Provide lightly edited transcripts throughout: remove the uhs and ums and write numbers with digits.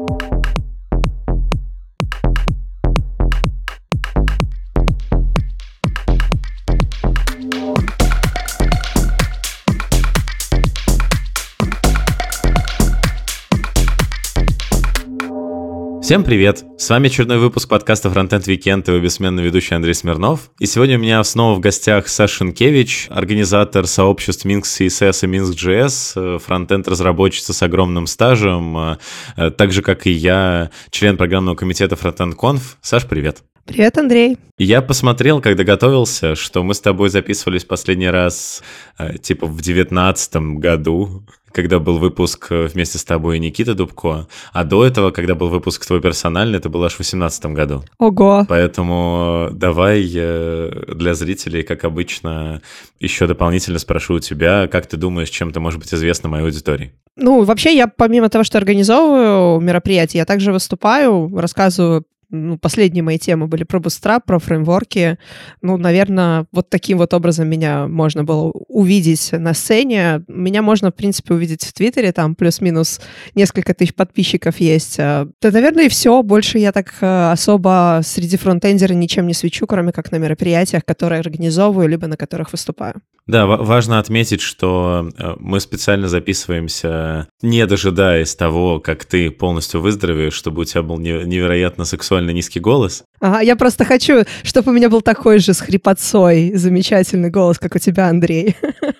Всем привет! С вами очередной выпуск подкаста Frontend Weekend и его бессменный ведущий Андрей Смирнов. И сегодня у меня снова в гостях Саша Шенкевич, организатор сообществ Minsk CSS и Minsk.js, фронтенд-разработчица с огромным стажем, так же, как и я, член программного комитета Frontend Conf. Саш, привет! Привет, Андрей. Я посмотрел, когда готовился, что мы с тобой записывались последний раз в 2019 году, когда был выпуск вместе с тобой и Никита Дубко, а до этого, когда был выпуск твой персональный, это было аж в 2018 году. Ого! Поэтому давай для зрителей, как обычно, еще дополнительно спрошу у тебя, как ты думаешь, чем ты можешь быть известна моей аудитории? Ну, вообще, я помимо того, что организовываю мероприятия, я также выступаю, рассказываю. Последние мои темы были про Bootstrap, про фреймворки. Наверное, вот таким вот образом меня можно было увидеть на сцене. Меня можно, в принципе, увидеть в Твиттере, там плюс-минус несколько тысяч подписчиков есть. Да, наверное, и все. Больше я так особо среди фронтендеров ничем не свечу, кроме как на мероприятиях, которые организовываю, либо на которых выступаю. Да, важно отметить, что мы специально записываемся, не дожидаясь того, как ты полностью выздоровеешь, чтобы у тебя был невероятно сексуальный низкий голос. Ага, я просто хочу, чтобы у меня был такой же с хрипотцой замечательный голос, как у тебя, Андрей.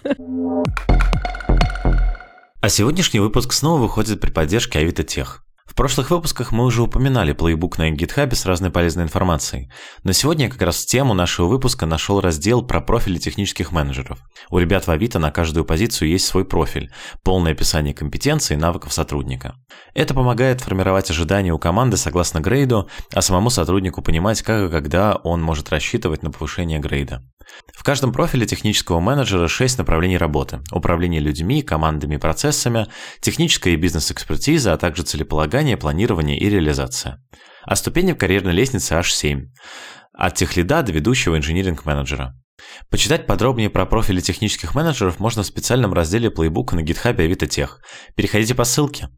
А сегодняшний выпуск снова выходит при поддержке Авито Тех. В прошлых выпусках мы уже упоминали плейбук на GitHub с разной полезной информацией, но сегодня я как раз в тему нашего выпуска нашел раздел про профили технических менеджеров. У ребят в Авито на каждую позицию есть свой профиль, полное описание компетенций и навыков сотрудника. Это помогает формировать ожидания у команды согласно грейду, а самому сотруднику понимать, как и когда он может рассчитывать на повышение грейда. В каждом профиле технического менеджера 6 направлений работы: управление людьми, командами и процессами, техническая и бизнес-экспертиза, а также целеполагание, планирование и реализация. А ступени в карьерной лестнице аж 7. От техлида до ведущего инжиниринг-менеджера. Почитать подробнее про профили технических менеджеров можно в специальном разделе плейбука на GitHub Авито Тех. Переходите по ссылке.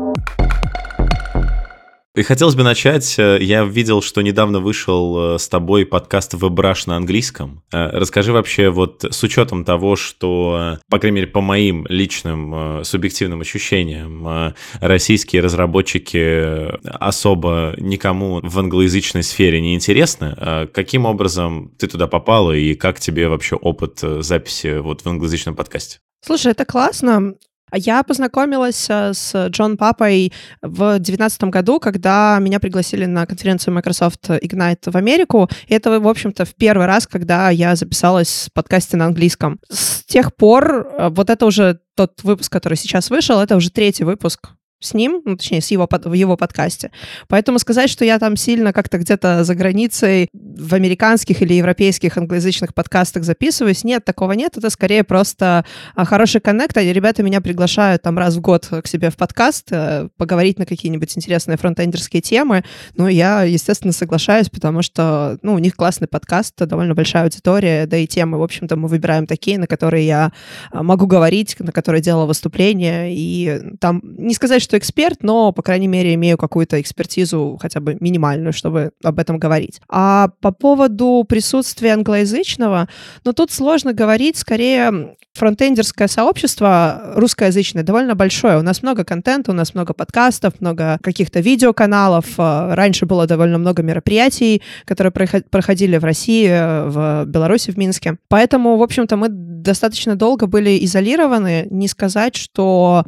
И хотелось бы начать. Я видел, что недавно вышел с тобой подкаст WebRush на английском. Расскажи вообще, вот с учетом того, что, по крайней мере, по моим личным субъективным ощущениям, российские разработчики особо никому в англоязычной сфере не интересны. Каким образом ты туда попала и как тебе вообще опыт записи вот в англоязычном подкасте? Слушай, это классно. Я познакомилась с Джон Папой в 2019 году, когда меня пригласили на конференцию Microsoft Ignite в Америку. И это, в общем-то, в первый раз, когда я записалась в подкасте на английском. С тех пор, вот это уже тот выпуск, который сейчас вышел, это уже 3-й выпуск с ним, точнее, в его подкасте. Поэтому сказать, что я там сильно как-то где-то за границей в американских или европейских англоязычных подкастах записываюсь, нет, такого нет. Это скорее просто хороший коннект. Ребята меня приглашают там раз в год к себе в подкаст поговорить на какие-нибудь интересные фронтендерские темы. Я, естественно, соглашаюсь, потому что, у них классный подкаст, довольно большая аудитория, да и темы, в общем-то, мы выбираем такие, на которые я могу говорить, на которые делала выступления. И там, не сказать, что эксперт, но, по крайней мере, имею какую-то экспертизу хотя бы минимальную, чтобы об этом говорить. А по поводу присутствия англоязычного, тут сложно говорить, скорее фронтендерское сообщество русскоязычное довольно большое. У нас много контента, у нас много подкастов, много каких-то видеоканалов. Раньше было довольно много мероприятий, которые проходили в России, в Беларуси, в Минске. Поэтому, в общем-то, мы достаточно долго были изолированы. Не сказать, что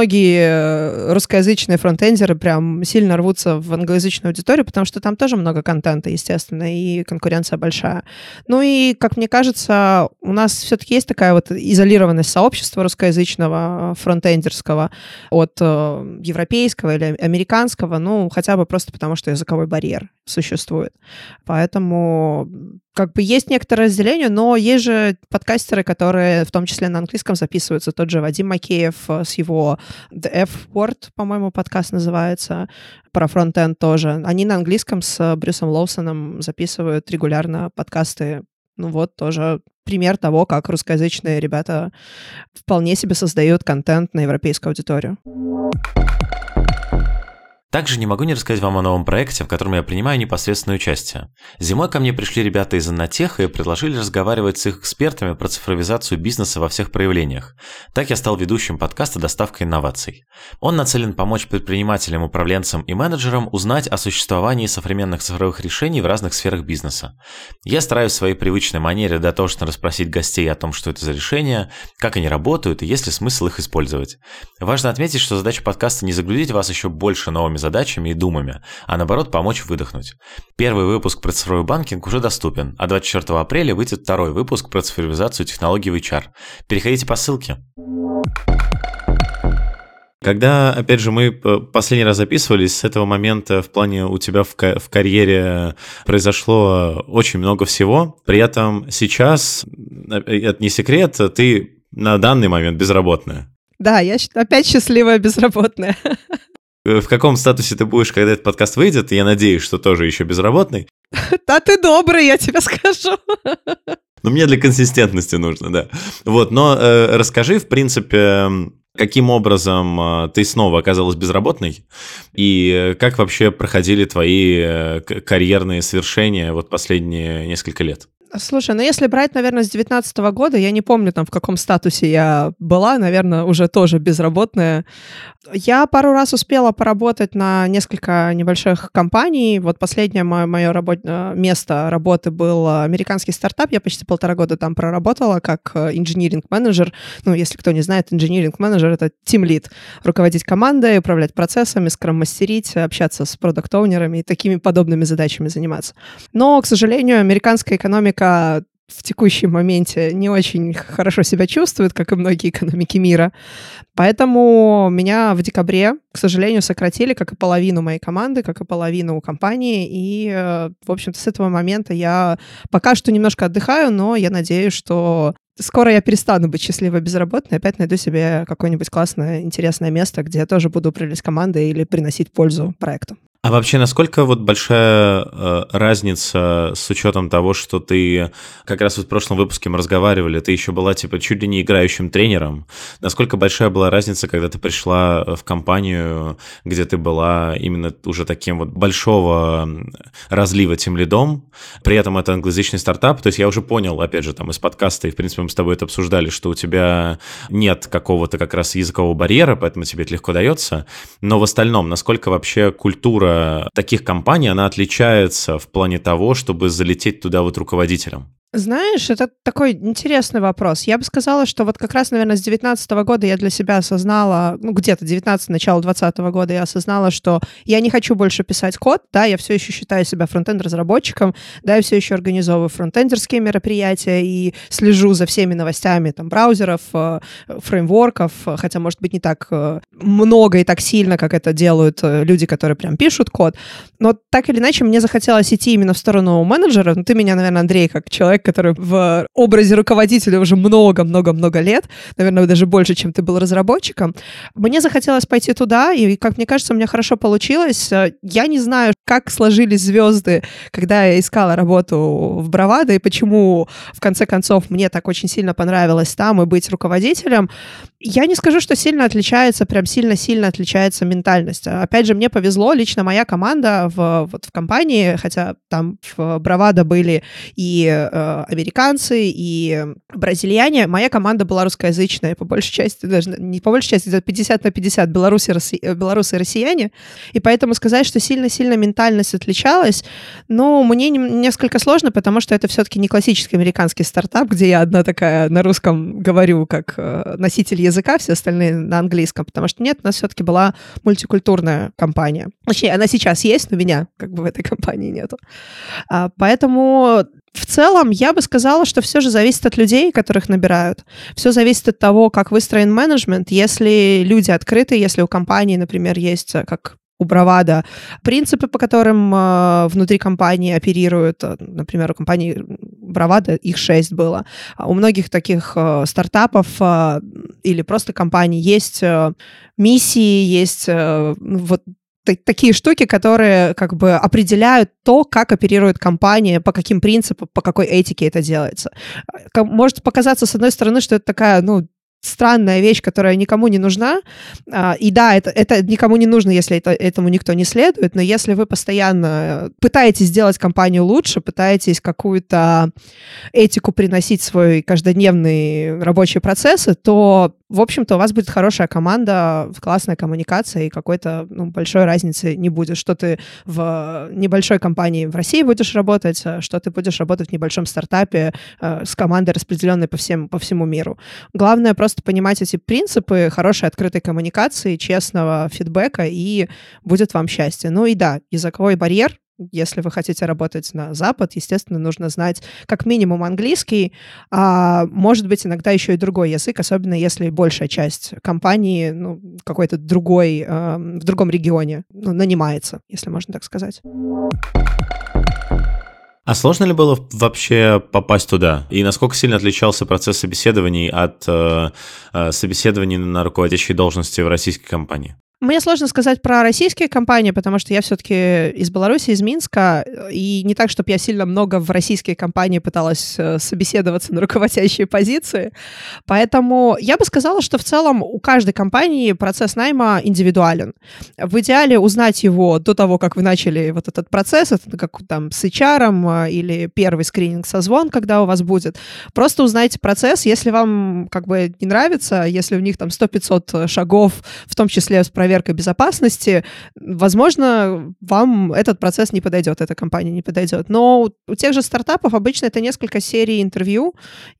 многие русскоязычные фронтендеры прям сильно рвутся в англоязычную аудиторию, потому что там тоже много контента, естественно, и конкуренция большая. И, как мне кажется, у нас все-таки есть такая вот изолированность сообщества русскоязычного, фронтендерского от европейского или американского, хотя бы просто потому, что языковой барьер существует. Поэтому есть некоторое разделение, но есть же подкастеры, которые в том числе на английском записываются. Тот же Вадим Макеев с его The F-Word, по-моему, подкаст называется, про фронтенд тоже. Они на английском с Брюсом Лоусоном записывают регулярно подкасты. Тоже пример того, как русскоязычные ребята вполне себе создают контент на европейскую аудиторию. Также не могу не рассказать вам о новом проекте, в котором я принимаю непосредственное участие. Зимой ко мне пришли ребята из Иннотеха и предложили разговаривать с их экспертами про цифровизацию бизнеса во всех проявлениях. Так я стал ведущим подкаста «Доставка инноваций». Он нацелен помочь предпринимателям, управленцам и менеджерам узнать о существовании современных цифровых решений в разных сферах бизнеса. Я стараюсь в своей привычной манере дотошно расспросить гостей о том, что это за решения, как они работают и есть ли смысл их использовать. Важно отметить, что задача подкаста не загрузить вас еще больше новыми задачами и думами, а наоборот помочь выдохнуть. Первый выпуск про цифровой банкинг уже доступен, а 24 апреля выйдет второй выпуск про цифровизацию технологий в HR. Переходите по ссылке. Когда, опять же, мы последний раз записывались, с этого момента в плане у тебя в карьере произошло очень много всего. При этом сейчас, это не секрет, ты на данный момент безработная. Да, я опять счастливая безработная. В каком статусе ты будешь, когда этот подкаст выйдет? Я надеюсь, что тоже еще безработный. Да ты добрый, я тебе скажу. Но мне для консистентности нужно, да. Вот, но расскажи, в принципе, каким образом ты снова оказалась безработной и как вообще проходили твои карьерные свершения вот последние несколько лет? Слушай, ну если брать, наверное, с 2019 года, я не помню там, в каком статусе я была, наверное, уже тоже безработная. Я пару раз успела поработать на несколько небольших компаний. Вот последнее мое место работы был американский стартап. Я почти 1,5 года там проработала как инжиниринг-менеджер. Ну, если кто не знает, инжиниринг-менеджер — это тимлид. Руководить командой, управлять процессами, скрам-мастерить, общаться с продакт-оунерами и такими подобными задачами заниматься. Но, к сожалению, американская экономика в текущем моменте не очень хорошо себя чувствует, как и многие экономики мира. Поэтому меня в декабре, к сожалению, сократили, как и половину моей команды, как и половину компании. И, в общем-то, с этого момента я пока что немножко отдыхаю, но я надеюсь, что скоро я перестану быть счастливой безработной, опять найду себе какое-нибудь классное, интересное место, где я тоже буду управлять командой или приносить пользу проекту. А вообще, насколько вот большая разница с учетом того, что ты, как раз вот в прошлом выпуске мы разговаривали, ты еще была типа чуть ли не играющим тренером, насколько большая была разница, когда ты пришла в компанию, где ты была именно уже таким вот большого разлива тимлидом, при этом это англоязычный стартап, то есть я уже понял, опять же, там из подкаста, и в принципе мы с тобой это обсуждали, что у тебя нет какого-то как раз языкового барьера, поэтому тебе это легко дается, но в остальном, насколько вообще культура таких компаний, она отличается в плане того, чтобы залететь туда вот руководителем? Знаешь, это такой интересный вопрос. Я бы сказала, что вот как раз, наверное, с 2019 года я для себя осознала, ну, где-то 19, начало 2020 года я осознала, что я не хочу больше писать код, да, я все еще считаю себя фронтенд-разработчиком, да, я все еще организовываю фронтендерские мероприятия и слежу за всеми новостями там браузеров, фреймворков, хотя, может быть, не так много и так сильно, как это делают люди, которые прям пишут код, но так или иначе мне захотелось идти именно в сторону менеджера. Ну, ты меня, наверное, Андрей, как человек, который в образе руководителя уже много-много-много лет, наверное, даже больше, чем ты был разработчиком. Мне захотелось пойти туда, и, как мне кажется, у меня хорошо получилось. Я не знаю, как сложились звезды, когда я искала работу в Bravado, и почему, в конце концов, мне так очень сильно понравилось там и быть руководителем. Я не скажу, что сильно отличается, прям сильно-сильно отличается ментальность. Опять же, мне повезло, лично моя команда в компании, хотя там в Bravado были и американцы, и бразильяне, моя команда была русскоязычная, по большей части, даже не по большей части, это 50 на 50 белорусы и россияне, и поэтому сказать, что сильно-сильно ментальность отличалась, ну, мне несколько сложно, потому что это все-таки не классический американский стартап, где я одна такая на русском говорю как носитель языка, все остальные на английском, потому что нет, у нас все-таки была мультикультурная компания. Точнее, она сейчас есть, но меня как бы в этой компании нету. Поэтому в целом, я бы сказала, что все же зависит от людей, которых набирают. Все зависит от того, как выстроен менеджмент. Если люди открыты, если у компании, например, есть, как у Bravado, принципы, по которым внутри компании оперируют, например, у компании Bravado их 6 было. У многих таких стартапов или просто компаний есть миссии, есть вот такие штуки, которые как бы определяют то, как оперирует компания, по каким принципам, по какой этике это делается. Может показаться, с одной стороны, что это такая, ну, странная вещь, которая никому не нужна. И да, это никому не нужно, если этому никто не следует, но если вы постоянно пытаетесь сделать компанию лучше, пытаетесь какую-то этику приносить в свой каждодневный рабочие процессы, то, в общем-то, у вас будет хорошая команда, классная коммуникация, и какой-то большой разницы не будет, что ты в небольшой компании в России будешь работать, что ты будешь работать в небольшом стартапе с командой, распределенной по всему миру. Главное просто понимать эти принципы хорошей открытой коммуникации, честного фидбэка, и будет вам счастье. Ну и да, языковой барьер. Если вы хотите работать на Запад, естественно, нужно знать как минимум английский, а может быть иногда еще и другой язык, особенно если большая часть компании какой-то другой, в другом регионе нанимается, если можно так сказать. А сложно ли было вообще попасть туда? И насколько сильно отличался процесс собеседований от собеседований на руководящей должности в российской компании? Мне сложно сказать про российские компании, потому что я все-таки из Беларуси, из Минска, и не так, чтобы я сильно много в российские компании пыталась собеседоваться на руководящие позиции. Поэтому я бы сказала, что в целом у каждой компании процесс найма индивидуален. В идеале узнать его до того, как вы начали вот этот процесс, это как там с HR или первый скрининг-созвон, когда у вас будет. Просто узнайте процесс, если вам как бы не нравится, если у них там 100-500 шагов, в том числе с проверкой безопасности, возможно, вам этот процесс не подойдет, эта компания не подойдет. Но у тех же стартапов обычно это несколько серий интервью,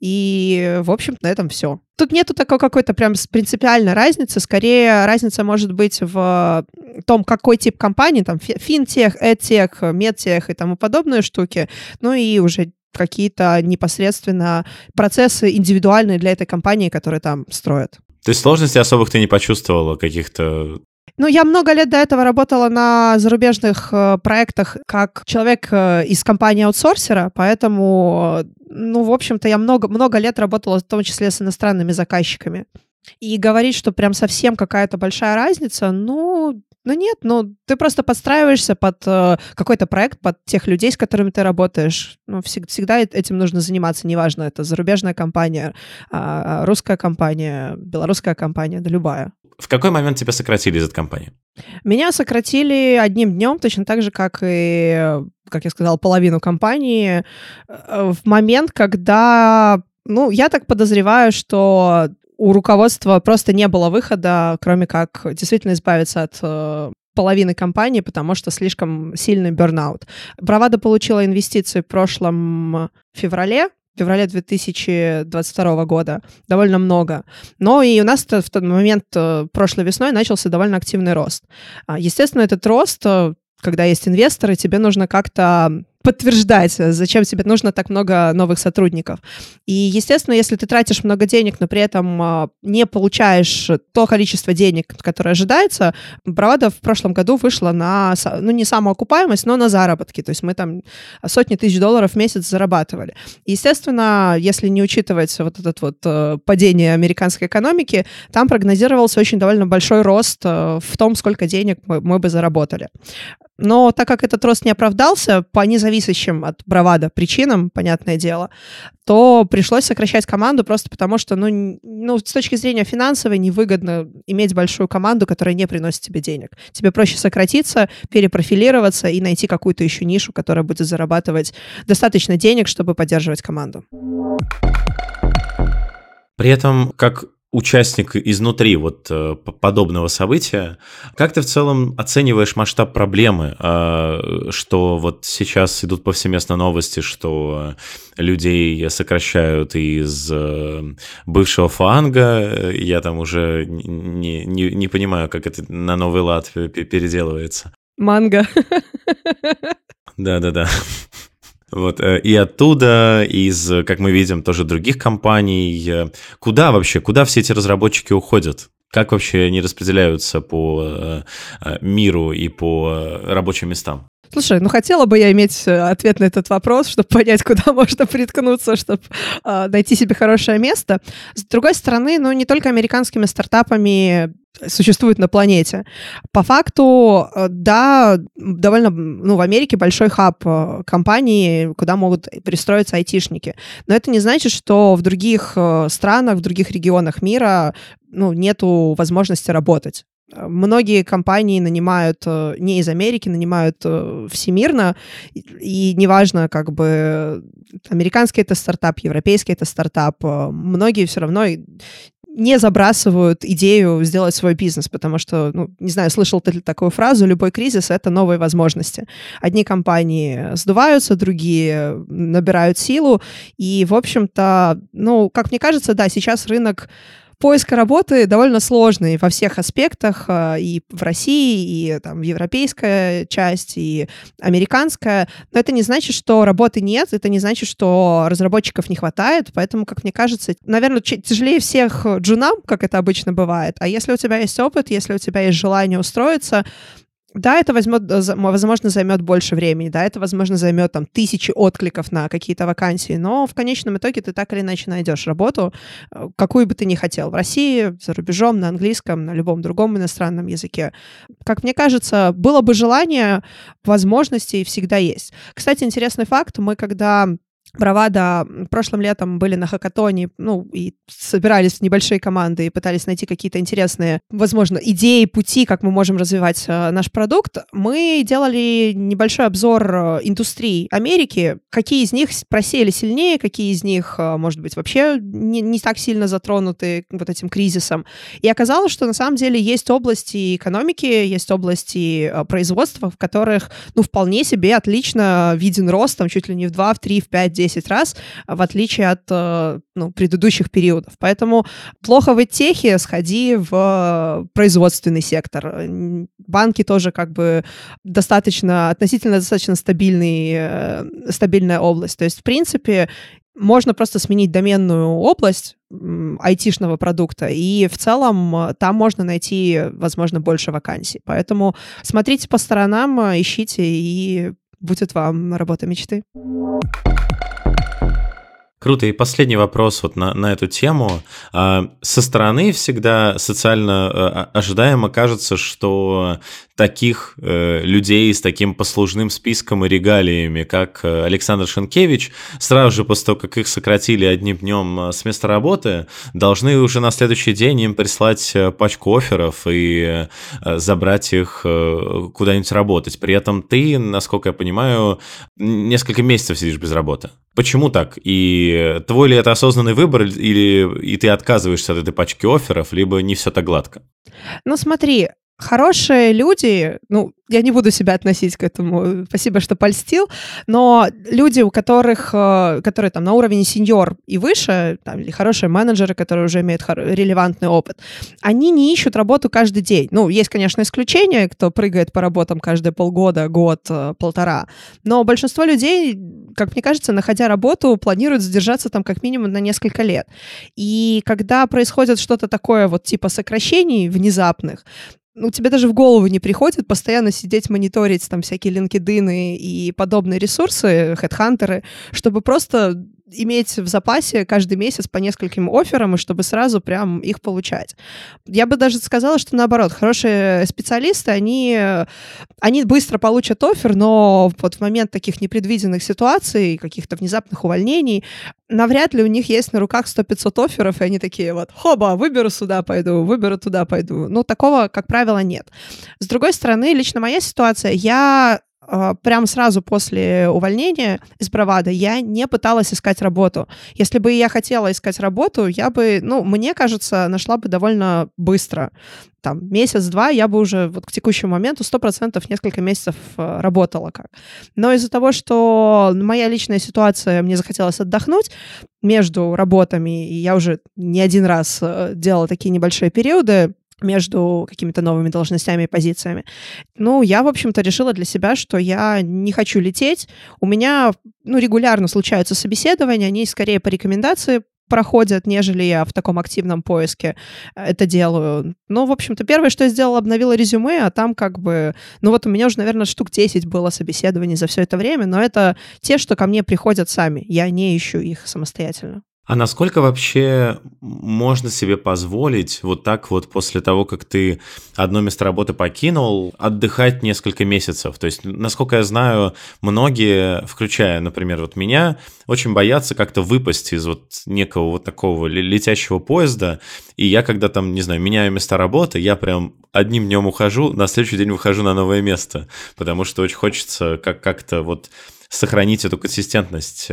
и, в общем-то, на этом все. Тут нету такой какой-то прям принципиальной разницы, скорее разница может быть в том, какой тип компании, там, финтех, эдтех, медтех и тому подобные штуки, ну и уже какие-то непосредственно процессы индивидуальные для этой компании, которые там строят. То есть сложностей особых ты не почувствовала каких-то? Я много лет до этого работала на зарубежных проектах как человек из компании-аутсорсера, поэтому, в общем-то, я много лет работала в том числе с иностранными заказчиками. И говорить, что прям совсем какая-то большая разница, нет, ты просто подстраиваешься под какой-то проект, под тех людей, с которыми ты работаешь. Всегда этим нужно заниматься, неважно, это зарубежная компания, русская компания, белорусская компания, да любая. В какой момент тебя сократили из этой компании? Меня сократили одним днем, точно так же, как и, как я сказала, половину компании, в момент, когда, я так подозреваю, что у руководства просто не было выхода, кроме как действительно избавиться от половины компании, потому что слишком сильный бернаут. Bravado получила инвестиции в прошлом феврале 2022 года, довольно много. Но и у нас в тот момент, прошлой весной, начался довольно активный рост. Естественно, этот рост, когда есть инвесторы, тебе нужно как-то подтверждать, зачем тебе нужно так много новых сотрудников. И, естественно, если ты тратишь много денег, но при этом не получаешь то количество денег, которое ожидается, Bravado в прошлом году вышла на, не самоокупаемость, но на заработки. То есть мы там сотни тысяч долларов в месяц зарабатывали. И, естественно, если не учитывать вот это падение американской экономики, там прогнозировался очень довольно большой рост в том, сколько денег мы бы заработали. Но так как этот рост не оправдался по независящим от Bravado причинам, понятное дело, то пришлось сокращать команду просто потому, что, с точки зрения финансовой невыгодно иметь большую команду, которая не приносит тебе денег. Тебе проще сократиться, перепрофилироваться и найти какую-то еще нишу, которая будет зарабатывать достаточно денег, чтобы поддерживать команду. При этом, как участник изнутри подобного события, как ты в целом оцениваешь масштаб проблемы, что сейчас идут повсеместно новости, что людей сокращают из бывшего фланга, я там уже не понимаю, как это на новый лад переделывается. Манго. Да. И оттуда, из, как мы видим, тоже других компаний. Куда все эти разработчики уходят? Как вообще они распределяются по миру и по рабочим местам? Слушай, хотела бы я иметь ответ на этот вопрос, чтобы понять, куда можно приткнуться, чтобы найти себе хорошее место. С другой стороны, не только американскими стартапами существует на планете. По факту, да, довольно, в Америке большой хаб компаний, куда могут пристроиться айтишники. Но это не значит, что в других странах, в других регионах мира, нету возможности работать. Многие компании нанимают не из Америки, нанимают всемирно, и неважно, как бы американский это стартап, европейский это стартап, многие все равно не забрасывают идею сделать свой бизнес, потому что, не знаю, слышал ты такую фразу, любой кризис — это новые возможности. Одни компании сдуваются, другие набирают силу, и, в общем-то, как мне кажется, да, сейчас рынок поиска работы довольно сложный во всех аспектах, и в России, и там европейская часть, и американская. Но это не значит, что работы нет, это не значит, что разработчиков не хватает, поэтому, как мне кажется, наверное, тяжелее всех джунам, как это обычно бывает. А если у тебя есть опыт, если у тебя есть желание устроиться, да, это возможно, займет больше времени, да, это, возможно, займет там 1000 откликов на какие-то вакансии, но в конечном итоге ты так или иначе найдешь работу, какую бы ты ни хотел, в России, за рубежом, на английском, на любом другом иностранном языке. Как мне кажется, было бы желание, возможности всегда есть. Кстати, интересный факт, мы когда Bravado прошлым летом были на хакатоне, и собирались в небольшие команды и пытались найти какие-то интересные, возможно, идеи, пути, как мы можем развивать наш продукт. Мы делали небольшой обзор индустрий Америки, какие из них просели сильнее, какие из них, может быть, вообще не так сильно затронуты вот этим кризисом. И оказалось, что на самом деле есть области экономики, есть области производства, в которых, вполне себе отлично виден рост, там чуть ли не в 2, в 3, в 5, 10 раз, в отличие от предыдущих периодов. Поэтому плохо в техе, сходи в производственный сектор. Банки тоже как бы относительно достаточно стабильная область. То есть, в принципе, можно просто сменить доменную область айтишного продукта, и в целом там можно найти, возможно, больше вакансий. Поэтому смотрите по сторонам, ищите, и будет вам работа мечты. Круто. И последний вопрос вот на эту тему. Со стороны всегда социально ожидаемо кажется, что таких людей с таким послужным списком и регалиями, как Александр Шенкевич, сразу же после того, как их сократили одним днем с места работы, должны уже на следующий день им прислать пачку офферов и забрать их куда-нибудь работать. При этом ты, насколько я понимаю, несколько месяцев сидишь без работы. Почему так? И твой ли это осознанный выбор, и ты отказываешься от этой пачки офферов, либо не все так гладко? Смотри, хорошие люди, я не буду себя относить к этому, спасибо, что польстил, но люди, которые там на уровне сеньор и выше, там, или хорошие менеджеры, которые уже имеют релевантный опыт, они не ищут работу каждый день. Есть, конечно, исключения, кто прыгает по работам каждые полгода, год, полтора, но большинство людей, как мне кажется, находя работу, планируют задержаться там как минимум на несколько лет. И когда происходит что-то такое вот типа сокращений внезапных, тебе даже в голову не приходит постоянно сидеть, мониторить там всякие LinkedIn и подобные ресурсы, хедхантеры, чтобы просто иметь в запасе каждый месяц по нескольким офферам, и чтобы сразу прям их получать. Я бы даже сказала, что наоборот, хорошие специалисты, они быстро получат оффер, но вот в момент таких непредвиденных ситуаций, каких-то внезапных увольнений, навряд ли у них есть на руках 100-500 офферов, и они такие вот, хоба, выберу сюда пойду, выберу туда пойду. Такого, как правило, нет. С другой стороны, лично моя ситуация, я прямо сразу после увольнения из Bravado я не пыталась искать работу. Если бы я хотела искать работу, я бы, мне кажется, нашла бы довольно быстро. Там месяц-два я бы уже вот к текущему моменту 100% несколько месяцев работала как. Но из-за того, что моя личная ситуация, мне захотелось отдохнуть между работами, и я уже не один раз делала такие небольшие периоды между какими-то новыми должностями и позициями. Я, в общем-то, решила для себя, что я не хочу лететь. У меня, регулярно случаются собеседования, они скорее по рекомендации проходят, нежели я в таком активном поиске это делаю. В общем-то, первое, что я сделала, обновила резюме, а там как бы... вот у меня уже, наверное, штук 10 было собеседований за все это время, но это те, что ко мне приходят сами. Я не ищу их самостоятельно. А насколько вообще можно себе позволить вот так вот после того, как ты одно место работы покинул, отдыхать несколько месяцев? То есть, насколько я знаю, многие, включая, например, вот меня, очень боятся как-то выпасть из вот некого вот такого летящего поезда. И я, когда там, не знаю, меняю места работы, я прям одним днем ухожу, на следующий день выхожу на новое место, потому что очень хочется как-то вот сохранить эту консистентность,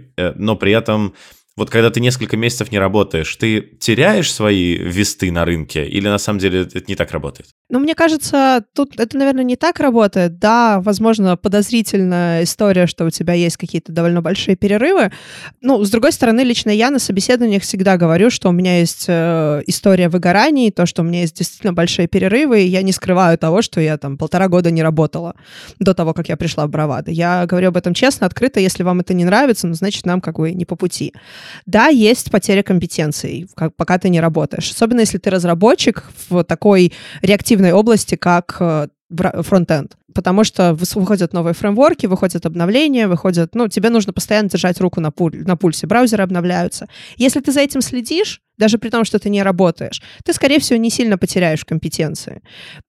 но при этом вот когда ты несколько месяцев не работаешь, ты теряешь свои весты на рынке или на самом деле это не так работает? Ну, мне кажется, тут это, наверное, не так работает. Да, возможно, подозрительная история, что у тебя есть какие-то довольно большие перерывы. Ну, с другой стороны, лично я на собеседованиях всегда говорю, что у меня есть история выгораний, то, что у меня есть действительно большие перерывы, и я не скрываю того, что я там 1,5 года не работала до того, как я пришла в Bravado. Я говорю об этом честно, открыто. Если вам это не нравится, ну, значит, нам как бы не по пути. Да, есть потеря компетенций, пока ты не работаешь. Особенно если ты разработчик в такой реактивной области, как фронтенд. Потому что выходят новые фреймворки, выходят обновления, тебе нужно постоянно держать руку на пульсе. Браузеры обновляются. Если ты за этим следишь, даже при том, что ты не работаешь, ты, скорее всего, не сильно потеряешь компетенции.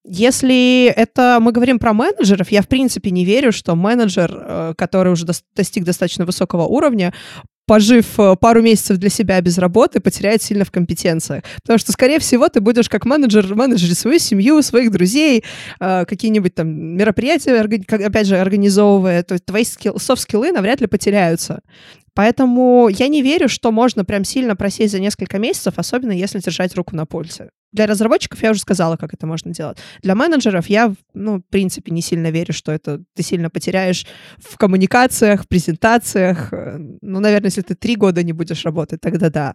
Если это мы говорим про менеджеров, я, в принципе, не верю, что менеджер, который уже достиг достаточно высокого уровня, пожив пару месяцев для себя без работы, потеряет сильно в компетенциях. Потому что, скорее всего, ты будешь как менеджерить свою семью, своих друзей, какие-нибудь там мероприятия, опять же, организовывая. То есть твои софт-скиллы навряд ли потеряются. Поэтому я не верю, что можно прям сильно просесть за несколько месяцев, особенно если держать руку на пульсе. Для разработчиков я уже сказала, как это можно делать. Для менеджеров я, в принципе, не сильно верю, что это ты сильно потеряешь в коммуникациях, в презентациях. Наверное, если ты 3 года не будешь работать, тогда да.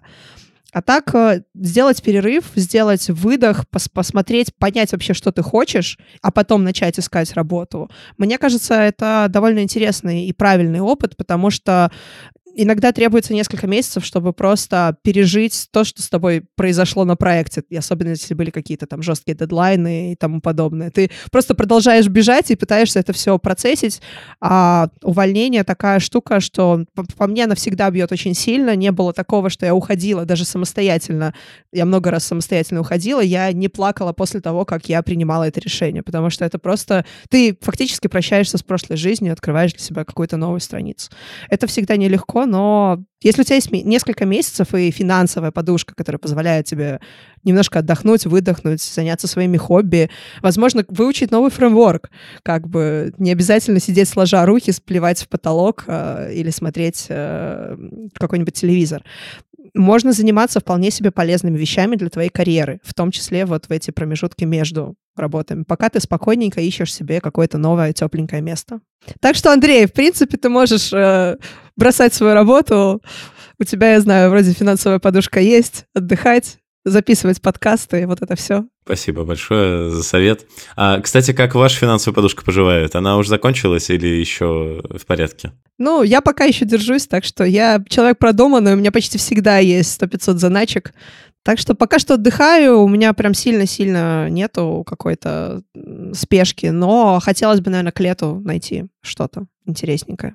А так сделать перерыв, сделать выдох, посмотреть, понять вообще, что ты хочешь, а потом начать искать работу. Мне кажется, это довольно интересный и правильный опыт, потому что иногда требуется несколько месяцев, чтобы просто пережить то, что с тобой произошло на проекте, и особенно если были какие-то там жесткие дедлайны и тому подобное. Ты просто продолжаешь бежать и пытаешься это все процессить, а увольнение такая штука, что по мне она всегда бьет очень сильно. Не было такого, что я уходила даже самостоятельно. Я много раз самостоятельно уходила, я не плакала после того, как я принимала это решение, потому что это просто... Ты фактически прощаешься с прошлой жизнью, открываешь для себя какую-то новую страницу. Это всегда нелегко, но если у тебя есть несколько месяцев и финансовая подушка, которая позволяет тебе немножко отдохнуть, выдохнуть, заняться своими хобби, возможно, выучить новый фреймворк, как бы не обязательно сидеть сложа руки, сплевать в потолок или смотреть какой-нибудь телевизор. Можно заниматься вполне себе полезными вещами для твоей карьеры, в том числе вот в эти промежутки между работами, пока ты спокойненько ищешь себе какое-то новое тепленькое место. Так что, Андрей, в принципе, ты можешь бросать свою работу. У тебя, я знаю, вроде финансовая подушка есть, отдыхать, записывать подкасты, вот это все. Спасибо большое за совет. Кстати, как ваша финансовая подушка поживает? Она уже закончилась или еще в порядке? Я пока еще держусь, так что я человек продуманный, у меня почти всегда есть 100-500 заначек. Так что пока что отдыхаю, у меня прям сильно-сильно нету какой-то спешки, но хотелось бы, наверное, к лету найти что-то интересненькое.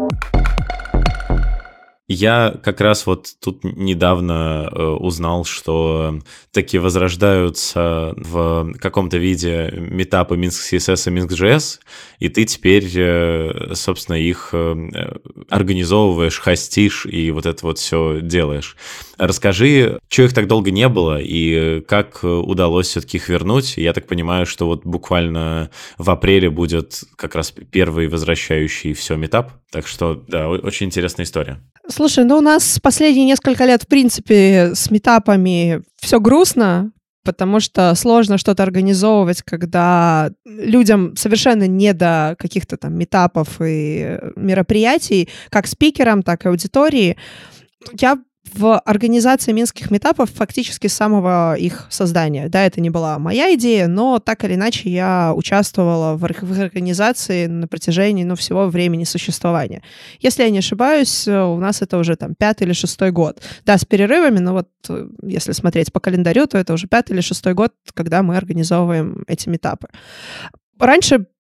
Я как раз вот тут недавно узнал, что таки возрождаются в каком-то виде митапы Minsk CSS и Minsk.js, и ты теперь, собственно, их организовываешь, хостишь и вот это вот все делаешь. Расскажи, что их так долго не было и как удалось все-таки их вернуть. Я так понимаю, что вот буквально в апреле будет как раз первый возвращающий все митап. Так что, да, очень интересная история. Слушай, у нас последние несколько лет, в принципе, с митапами все грустно, потому что сложно что-то организовывать, когда людям совершенно не до каких-то там митапов и мероприятий, как спикерам, так и аудитории. Я в организации минских митапов фактически с самого их создания. Да, это не была моя идея, но так или иначе я участвовала в их организации на протяжении всего времени существования. Если я не ошибаюсь, у нас это уже там 5-й или 6-й год. Да, с перерывами, но вот если смотреть по календарю, то это уже 5-й или 6-й год, когда мы организовываем эти митапы. Раньше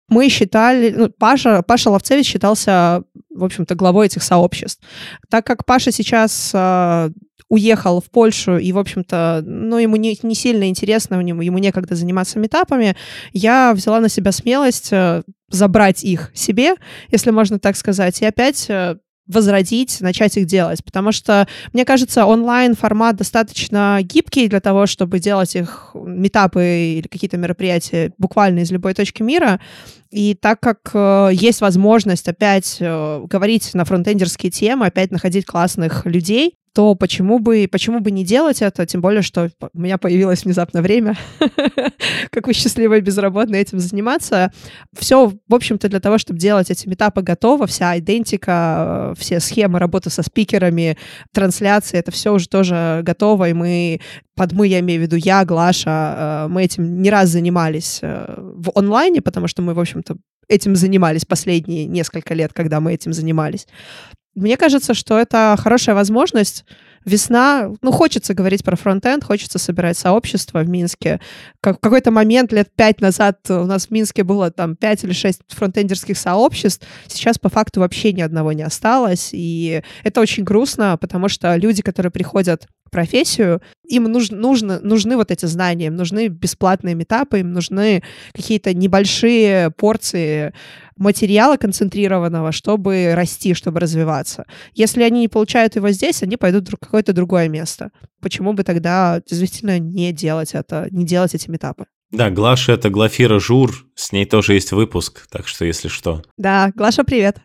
Мы считали, Паша Ловцевич считался, в общем-то, главой этих сообществ. Так как Паша сейчас уехал в Польшу, и, в общем-то, ему не сильно интересно, ему некогда заниматься митапами, я взяла на себя смелость забрать их себе, если можно так сказать, и опять возродить, начать их делать. Потому что, мне кажется, онлайн-формат достаточно гибкий для того, чтобы делать их митапы или какие-то мероприятия буквально из любой точки мира. И так как есть возможность опять говорить на фронтендерские темы, опять находить классных людей, то почему бы не делать это? Тем более, что у меня появилось внезапно время, как вы счастливые безработные, этим заниматься. Все, в общем-то, для того, чтобы делать эти митапы готово, вся идентика, все схемы работы со спикерами, трансляции, это все уже тоже готово, и я имею в виду я, Глаша, мы этим не раз занимались в онлайне, потому что мы, в общем-то, этим занимались последние несколько лет, когда мы этим занимались. Мне кажется, что это хорошая возможность. Весна, хочется говорить про фронтенд, хочется собирать сообщество в Минске. В какой-то момент, лет 5 назад, у нас в Минске было там 5 или 6 фронтендерских сообществ. Сейчас, по факту, вообще ни одного не осталось. И это очень грустно, потому что люди, которые приходят в профессию, им нужны вот эти знания, им нужны бесплатные митапы, им нужны какие-то небольшие порции материала концентрированного, чтобы расти, чтобы развиваться. Если они не получают его здесь, они пойдут в какое-то другое место. Почему бы тогда действительно не делать эти митапы? Да, Глаша — это Глафира Жур, с ней тоже есть выпуск, так что если что. Да, Глаша, привет.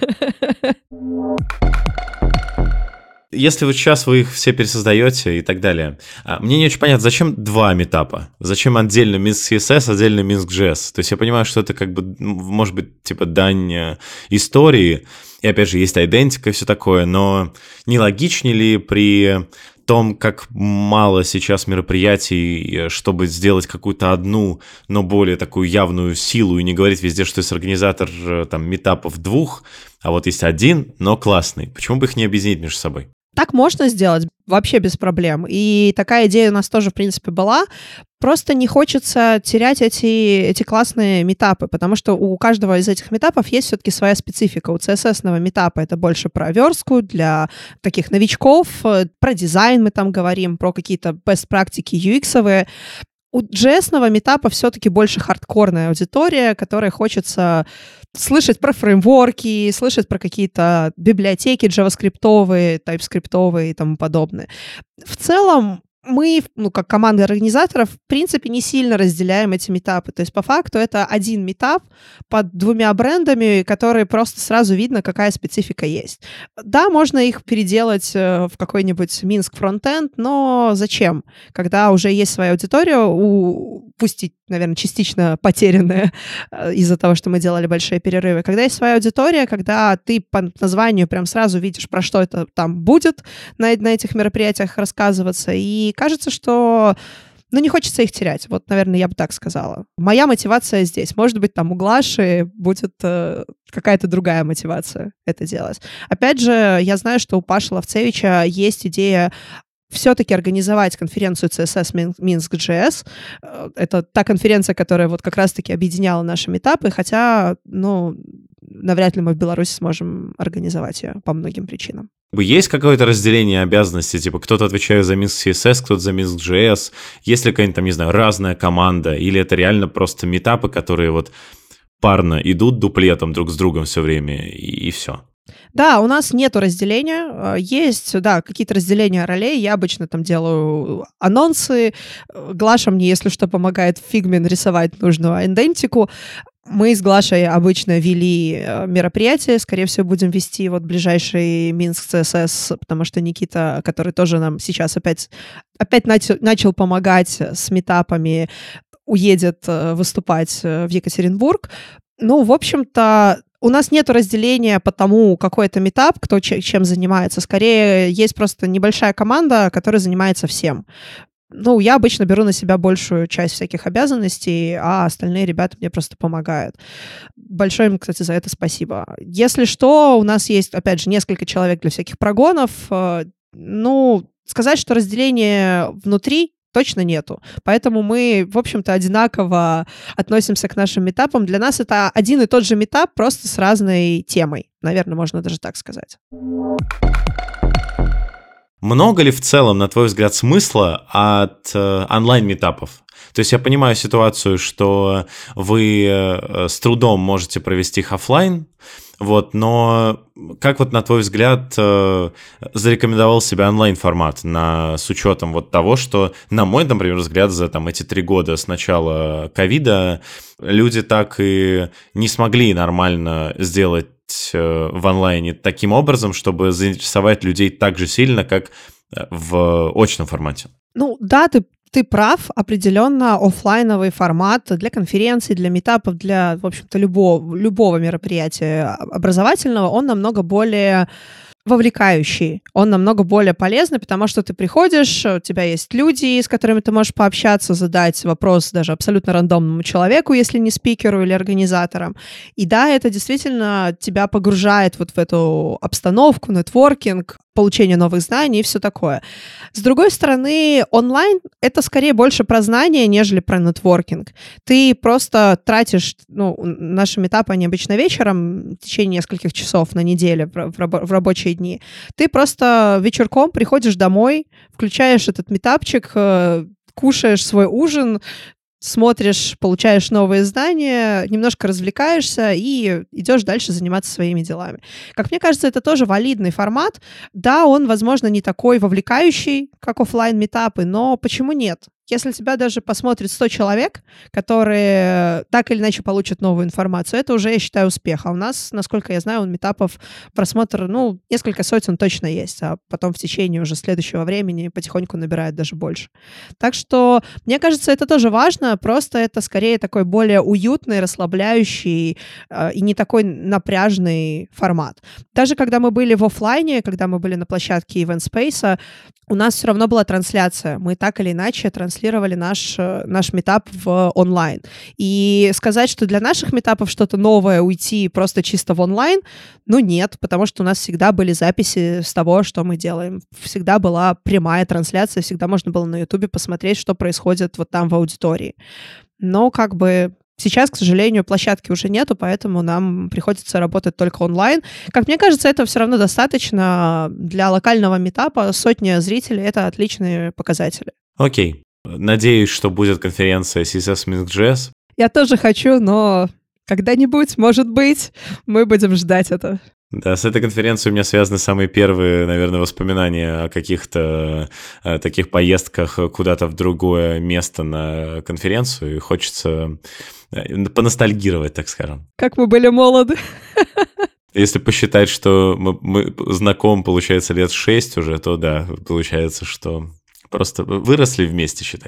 Если сейчас вы их все пересоздаете и так далее, мне не очень понятно, зачем 2 митапа? Зачем отдельно Minsk CSS, отдельно Minsk JS? То есть я понимаю, что это как бы, может быть, типа дань истории, и опять же есть идентика и все такое, но не логичнее ли при том, как мало сейчас мероприятий, чтобы сделать какую-то одну, но более такую явную силу, и не говорить везде, что есть организатор там митапов 2, а вот есть 1, но классный. Почему бы их не объединить между собой? Так можно сделать вообще без проблем. И такая идея у нас тоже, в принципе, была. Просто не хочется терять эти классные митапы, потому что у каждого из этих митапов есть все-таки своя специфика. У CSS-ного митапа это больше про верстку для таких новичков, про дизайн мы там говорим, про какие-то best-практики UX-овые. У JS-ного митапа все-таки больше хардкорная аудитория, которая хочется слышать про фреймворки, слышать про какие-то библиотеки джаваскриптовые, тайпскриптовые и тому подобное. В целом, мы, как команда организаторов, в принципе, не сильно разделяем эти митапы. То есть, по факту, это один митап под 2 брендами, которые просто сразу видно, какая специфика есть. Да, можно их переделать в какой-нибудь Минск фронтенд, но зачем? Когда уже есть своя аудитория, пусть и, наверное, частично потерянная из-за того, что мы делали большие перерывы. Когда есть своя аудитория, когда ты по названию прям сразу видишь, про что это там будет на этих мероприятиях рассказываться, и кажется, что не хочется их терять. Вот, наверное, я бы так сказала. Моя мотивация здесь. Может быть, там у Глаши будет какая-то другая мотивация это делать. Опять же, я знаю, что у Паши Ловцевича есть идея все-таки организовать конференцию CSS Minsk.js. Это та конференция, которая вот как раз-таки объединяла наши митапы, хотя, навряд ли мы в Беларуси сможем организовать ее по многим причинам. Есть какое-то разделение обязанностей, типа кто-то отвечает за Minsk CSS, кто-то за Minsk.js, есть ли какая-нибудь там, не знаю, разная команда, или это реально просто митапы, которые вот парно идут дуплетом друг с другом все время, и все? Да, у нас нету разделения. Есть, да, какие-то разделения ролей. Я обычно там делаю анонсы. Глаша мне, если что, помогает в фигме нарисовать нужную идентику. Мы с Глашей обычно вели мероприятия, скорее всего, будем вести вот ближайший Минск CSS, потому что Никита, который тоже нам сейчас опять начал помогать с митапами, уедет выступать в Екатеринбург. В общем-то, у нас нет разделения по тому, какой это митап, кто чем занимается. Скорее, есть просто небольшая команда, которая занимается всем. Я обычно беру на себя большую часть всяких обязанностей, а остальные ребята мне просто помогают. Большое им, кстати, за это спасибо. Если что, у нас есть, опять же, несколько человек для всяких прогонов. Сказать, что разделение внутри точно нету. Поэтому мы, в общем-то, одинаково относимся к нашим митапам. Для нас это один и тот же митап, просто с разной темой. Наверное, можно даже так сказать. Много ли в целом, на твой взгляд, смысла от онлайн-митапов? То есть я понимаю ситуацию, что вы с трудом можете провести их офлайн, но как на твой взгляд зарекомендовал себя онлайн-формат с учетом того, что, на мой, например, взгляд, за эти 3 года с начала ковида люди так и не смогли нормально сделать в онлайне таким образом, чтобы заинтересовать людей так же сильно, как в очном формате? Да, ты прав, определенно офлайновый формат для конференций, для митапов, для, в общем-то, любого мероприятия образовательного, он намного более вовлекающий, он намного более полезный, потому что ты приходишь, у тебя есть люди, с которыми ты можешь пообщаться, задать вопрос даже абсолютно рандомному человеку, если не спикеру или организаторам. И да, это действительно тебя погружает в эту обстановку, нетворкинг, получение новых знаний и все такое. С другой стороны, онлайн — это скорее больше про знания, нежели про нетворкинг. Ты просто тратишь, наши митапы, они обычно вечером, в течение нескольких часов на неделе в рабочие дни. Ты просто вечерком приходишь домой, включаешь этот митапчик, кушаешь свой ужин, смотришь, получаешь новые знания, немножко развлекаешься и идешь дальше заниматься своими делами. Как мне кажется, это тоже валидный формат. Да, он, возможно, не такой вовлекающий, как офлайн-митапы, но почему нет? Если тебя даже посмотрит 100 человек, которые так или иначе получат новую информацию, это уже, я считаю, успех. А у нас, насколько я знаю, у митапов просмотр, несколько сотен точно есть, а потом в течение уже следующего времени потихоньку набирает даже больше. Так что, мне кажется, это тоже важно, просто это скорее такой более уютный, расслабляющий и не такой напряжный формат. Даже когда мы были в офлайне, когда мы были на площадке Event Space, у нас все равно была трансляция. Мы так или иначе транслировали наш митап в онлайн. И сказать, что для наших митапов что-то новое уйти просто чисто в онлайн, нет, потому что у нас всегда были записи с того, что мы делаем. Всегда была прямая трансляция, всегда можно было на Ютубе посмотреть, что происходит там в аудитории. Но сейчас, к сожалению, площадки уже нету, поэтому нам приходится работать только онлайн. Как мне кажется, этого все равно достаточно для локального митапа. 100 зрителей — это отличные показатели. Окей. Надеюсь, что будет конференция CSS Minsk.js. Я тоже хочу, но когда-нибудь, может быть, мы будем ждать это. Да, с этой конференцией у меня связаны самые первые, наверное, воспоминания о каких-то таких поездках куда-то в другое место на конференцию. И хочется поностальгировать, так скажем. Как мы были молоды. Если посчитать, что мы знакомы, получается, лет 6 уже, то да, получается, что просто выросли вместе, считай.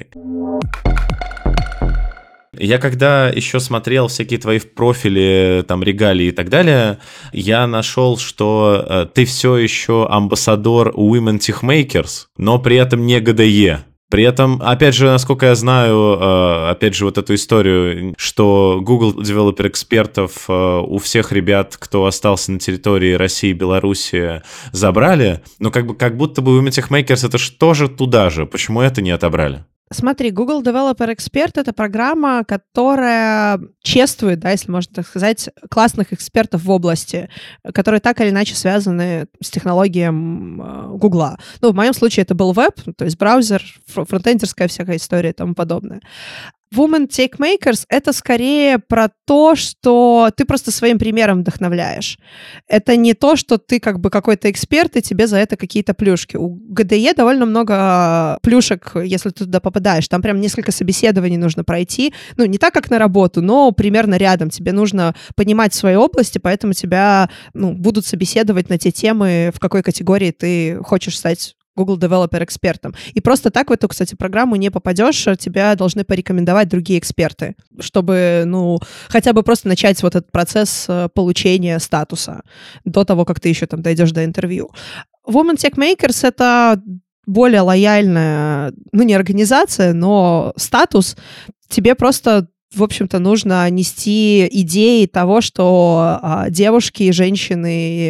Я когда еще смотрел всякие твои профили, регалии и так далее, я нашел, что ты все еще амбассадор Women Tech Makers, но при этом не ГДЕ. При этом, опять же, насколько я знаю, эту историю, что Google Developer экспертов у всех ребят, кто остался на территории России и Беларуси, забрали, но как будто бы Women Tech Makers это же тоже туда же. Почему это не отобрали? Смотри, Google Developer Expert — это программа, которая чествует, если можно так сказать, классных экспертов в области, которые так или иначе связаны с технологией Гугла. В моем случае это был веб, то есть браузер, фронтендерская всякая история и тому подобное. Women Tech Makers — это скорее про то, что ты просто своим примером вдохновляешь. Это не то, что ты какой-то эксперт, и тебе за это какие-то плюшки. У ГДЕ довольно много плюшек, если ты туда попадаешь. Там прям несколько собеседований нужно пройти. Не так, как на работу, но примерно рядом. Тебе нужно понимать свои области, поэтому тебя будут собеседовать на те темы, в какой категории ты хочешь стать Google Developer экспертом. И просто так в эту, кстати, программу не попадешь, тебя должны порекомендовать другие эксперты, чтобы, хотя бы просто начать этот процесс получения статуса до того, как ты еще дойдешь до интервью. Women Tech Makers — это более лояльная, не организация, но статус. Тебе просто, в общем-то, нужно нести идеи того, что девушки и женщины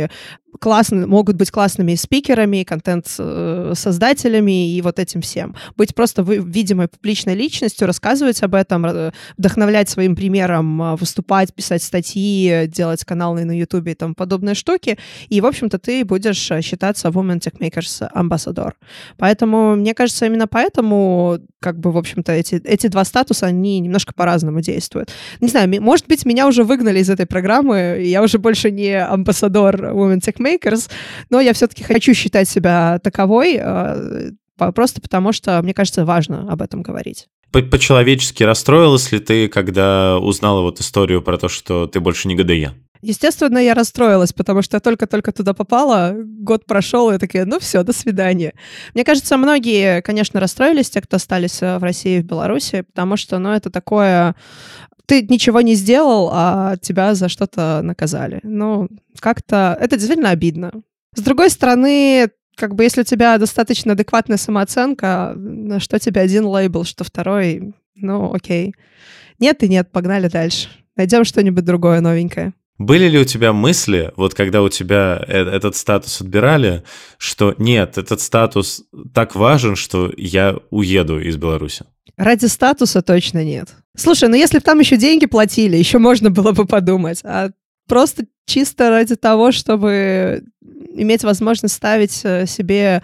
могут быть классными спикерами, контент-создателями и вот этим всем. Быть просто видимой публичной личностью, рассказывать об этом, вдохновлять своим примером, выступать, писать статьи, делать каналы на YouTube и тому подобные штуки. И, в общем-то, ты будешь считаться Women Tech Makers Ambassador. Поэтому, мне кажется, именно поэтому, как бы, в общем-то, эти два статуса, они немножко по-разному действуют. Не знаю, может быть, меня уже выгнали из этой программы, и я уже больше не амбассадор Women Tech Makers, но я все-таки хочу считать себя таковой, просто потому что, мне кажется, важно об этом говорить. По-человечески расстроилась ли ты, когда узнала вот историю про то, что ты больше не ГДЕ? Естественно, я расстроилась, потому что я только-только туда попала, год прошел, и я такая, ну все, до свидания. Мне кажется, многие, конечно, расстроились, те, кто остались в России и в Беларуси, потому что, ну, это такое... Ты ничего не сделал, а тебя за что-то наказали. Ну, как-то... Это действительно обидно. С другой стороны, как бы, если у тебя достаточно адекватная самооценка, что тебе один лейбл, что второй, ну, окей. Нет и нет, погнали дальше. Найдем что-нибудь другое новенькое. Были ли у тебя мысли, вот когда у тебя этот статус отбирали, что нет, этот статус так важен, что я уеду из Беларуси? Ради статуса точно нет. Слушай, ну если бы там еще деньги платили, еще можно было бы подумать. А просто чисто ради того, чтобы иметь возможность ставить себе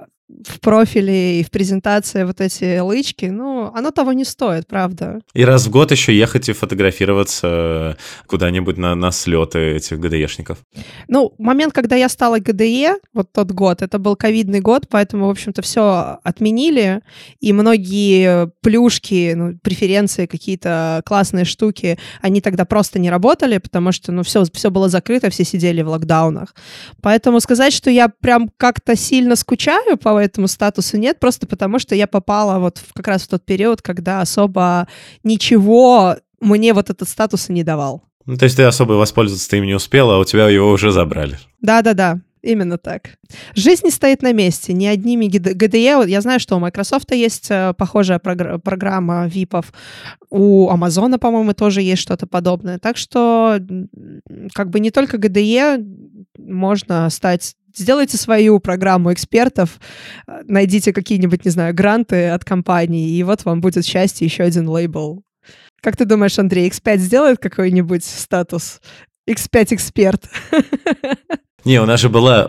в профиле и в презентации вот эти лычки, ну, оно того не стоит, правда. И раз в год еще ехать и фотографироваться куда-нибудь на слеты этих ГДЕшников. Ну, момент, когда я стала ГДЕ, вот тот год, это был ковидный год, поэтому, в общем-то, все отменили, и многие плюшки, ну, преференции, какие-то классные штуки, они тогда просто не работали, потому что, ну, все было закрыто, все сидели в локдаунах. Поэтому сказать, что я прям как-то сильно скучаю по этому статусу, нет, просто потому что я попала вот как раз в тот период, когда особо ничего мне вот этот статус и не давал. Ну, то есть ты особо воспользоваться им не успела, а у тебя его уже забрали. Да-да-да, именно так. Жизнь не стоит на месте. Ни одними ГДЕ... Я знаю, что у Microsoft есть похожая программа ВИПов. У Амазона, по-моему, тоже есть что-то подобное. Так что как бы не только ГДЕ можно стать... Сделайте свою программу экспертов, найдите какие-нибудь, не знаю, гранты от компаний, и вот вам будет счастье, еще один лейбл. Как ты думаешь, Андрей, X5 сделает какой-нибудь статус? X5 эксперт. Не, у нас же была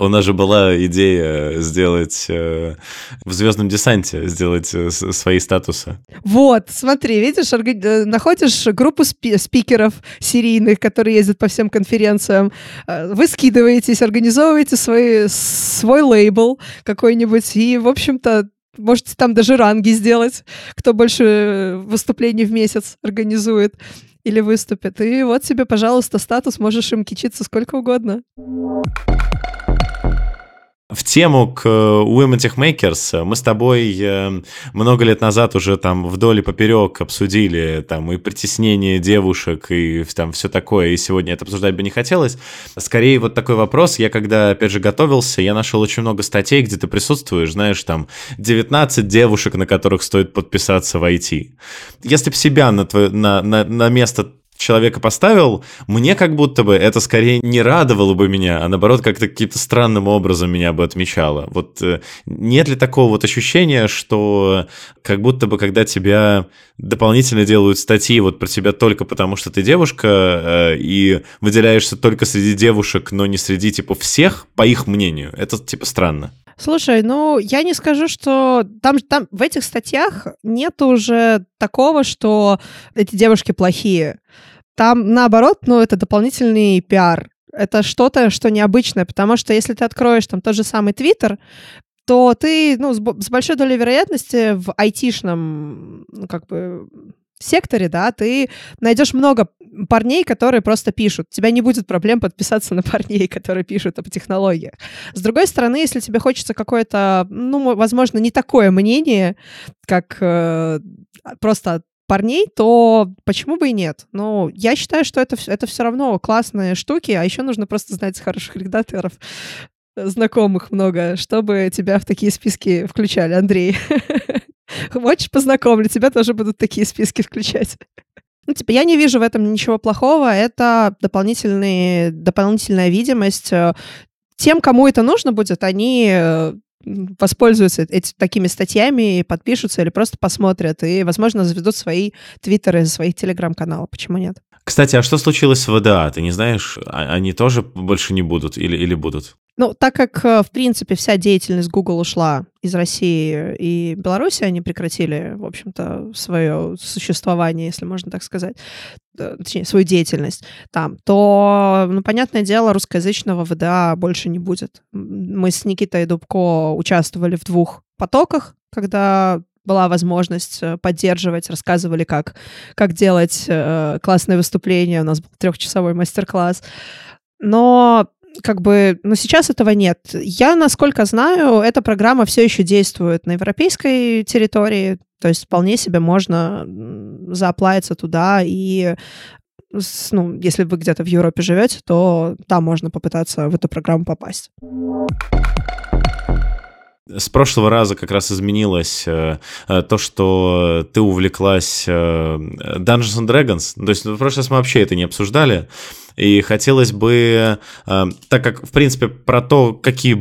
идея сделать в «Звездном десанте» сделать свои статусы. Вот, смотри, видишь, находишь группу спикеров серийных, которые ездят по всем конференциям, вы скидываетесь, организовываете свой лейбл какой-нибудь, и, в общем-то, можете там даже ранги сделать, кто больше выступлений в месяц организует или выступит. И вот себе, пожалуйста, статус, можешь им кичиться сколько угодно. В тему к Women Tech Makers мы с тобой много лет назад уже там вдоль и поперек обсудили там и притеснение девушек, и там все такое, и сегодня это обсуждать бы не хотелось. Скорее вот такой вопрос, я когда, опять же, готовился, я нашел очень много статей, где ты присутствуешь, знаешь, там 19 девушек, на которых стоит подписаться в IT. Если бы себя на место человека поставил, мне как будто бы это скорее не радовало бы меня, а наоборот как-то каким-то странным образом меня бы отмечало. Вот нет ли такого вот ощущения, что как будто бы когда тебя дополнительно делают статьи вот про тебя только потому, что ты девушка, и выделяешься только среди девушек, но не среди типа всех, по их мнению, это типа странно. Слушай, ну, я не скажу, что там в этих статьях нет уже такого, что эти девушки плохие. Там, наоборот, ну, это дополнительный пиар. Это что-то, что необычное, потому что если ты откроешь там тот же самый Твиттер, то ты, ну, с большой долей вероятности в айтишном, ну, как бы, секторе, да, ты найдешь много парней, которые просто пишут. У тебя не будет проблем подписаться на парней, которые пишут об технологиях. С другой стороны, если тебе хочется какое-то, ну, возможно, не такое мнение, как просто парней, то почему бы и нет? Но я считаю, что это все равно классные штуки, а еще нужно просто знать хороших редакторов, знакомых много, чтобы тебя в такие списки включали. Андрей, хочешь, познакомлю, тебя тоже будут такие списки включать. Ну, типа, я не вижу в этом ничего плохого, это дополнительная видимость. тем, кому это нужно будет, они воспользуются такими статьями, подпишутся или просто посмотрят, и, возможно, заведут свои твиттеры, свои телеграм-каналы. Почему нет? Кстати, а что случилось с ВДА? Ты не знаешь, они тоже больше не будут или будут? Ну, так как, в принципе, вся деятельность Google ушла из России и Беларуси, они прекратили, в общем-то, свое существование, если можно так сказать, точнее, свою деятельность там, то, ну, понятное дело, русскоязычного ВДА больше не будет. Мы с Никитой Дубко участвовали в 2 потоках, когда была возможность поддерживать, рассказывали, как делать классные выступления. У нас был 3-часовой мастер-класс. Но сейчас этого нет. Я, насколько знаю, эта программа все еще действует на европейской территории, то есть вполне себе можно зааплавиться туда, и если вы где-то в Европе живете, то там можно попытаться в эту программу попасть. С прошлого раза как раз изменилось то, что ты увлеклась Dungeons and Dragons. То есть в прошлый раз мы вообще это не обсуждали. И хотелось бы, так как, в принципе, про то, какие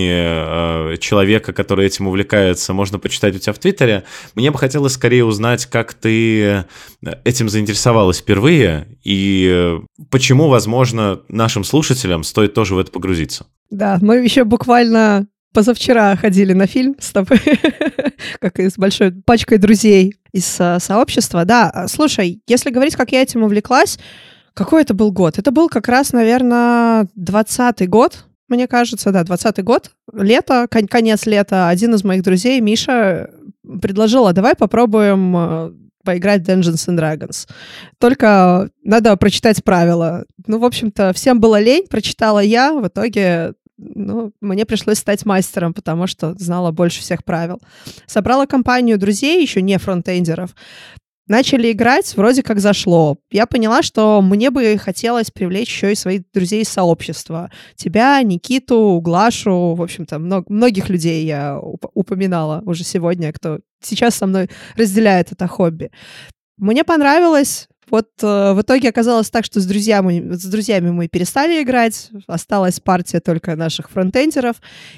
будни человека, который этим увлекается, можно почитать у тебя в Твиттере, мне бы хотелось скорее узнать, как ты этим заинтересовалась впервые и почему, возможно, нашим слушателям стоит тоже в это погрузиться. Да, мы еще буквально позавчера ходили на фильм с тобой, как и с большой пачкой друзей из сообщества. Да, слушай, если говорить, как я этим увлеклась, какой это был год? Это был как раз, наверное, 20-й год, мне кажется, да, 20-й год, лето, конец лета. Один из моих друзей, Миша, предложил, а давай попробуем поиграть в Dungeons and Dragons. Только надо прочитать правила. Ну, в общем-то, всем было лень, прочитала я, в итоге... мне пришлось стать мастером, потому что знала больше всех правил. Собрала компанию друзей, еще не фронтендеров. Начали играть, вроде как зашло. Я поняла, что мне бы хотелось привлечь еще и своих друзей из сообщества. Тебя, Никиту, Глашу, в общем-то, многих людей я упоминала уже сегодня, кто сейчас со мной разделяет это хобби. Мне понравилось. Вот в итоге оказалось так, что с друзьями мы перестали играть, осталась партия только наших фронтендеров,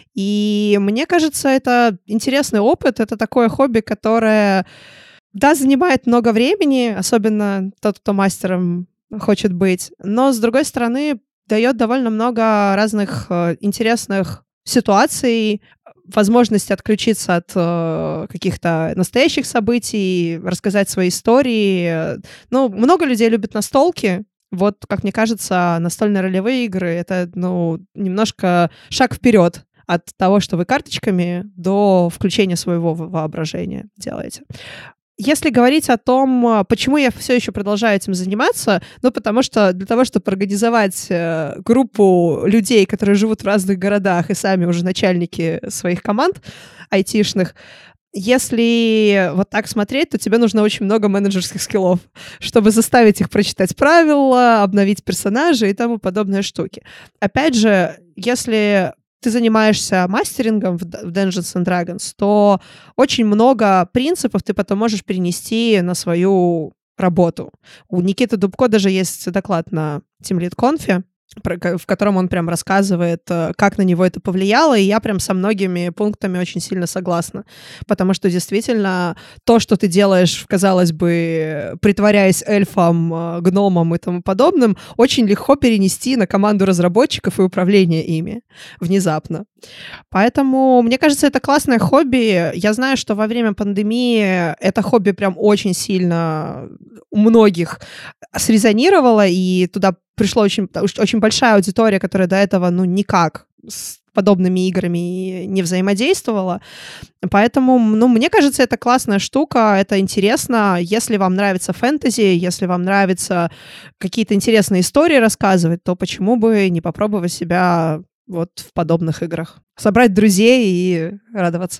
и мне кажется, это интересный опыт, это такое хобби, которое, да, занимает много времени, особенно тот, кто мастером хочет быть, но, с другой стороны, дает довольно много разных интересных ситуаций, возможность отключиться от каких-то настоящих событий, рассказать свои истории. Много людей любят настолки. Вот, как мне кажется, настольные ролевые игры — это, немножко шаг вперед от того, что вы карточками, до включения своего воображения делаете. Если говорить о том, почему я все еще продолжаю этим заниматься, потому что для того, чтобы организовать группу людей, которые живут в разных городах и сами уже начальники своих команд айтишных, если вот так смотреть, то тебе нужно очень много менеджерских скиллов, чтобы заставить их прочитать правила, обновить персонажей и тому подобные штуки. Опять же, если ты занимаешься мастерингом в Dungeons and Dragons, то очень много принципов ты потом можешь перенести на свою работу. У Никиты Дубко даже есть доклад на Team Lead Conf, в котором он прям рассказывает, как на него это повлияло, и я прям со многими пунктами очень сильно согласна. Потому что действительно то, что ты делаешь, казалось бы, притворяясь эльфом, гномом и тому подобным, очень легко перенести на команду разработчиков и управление ими внезапно. Поэтому, мне кажется, это классное хобби. Я знаю, что во время пандемии это хобби прям очень сильно у многих срезонировало, и туда пришла очень большая аудитория, которая до этого, никак с подобными играми не взаимодействовала. Поэтому, мне кажется, это классная штука, это интересно. Если вам нравится фэнтези, если вам нравятся какие-то интересные истории рассказывать, то почему бы не попробовать себя вот в подобных играх? Собрать друзей и радоваться.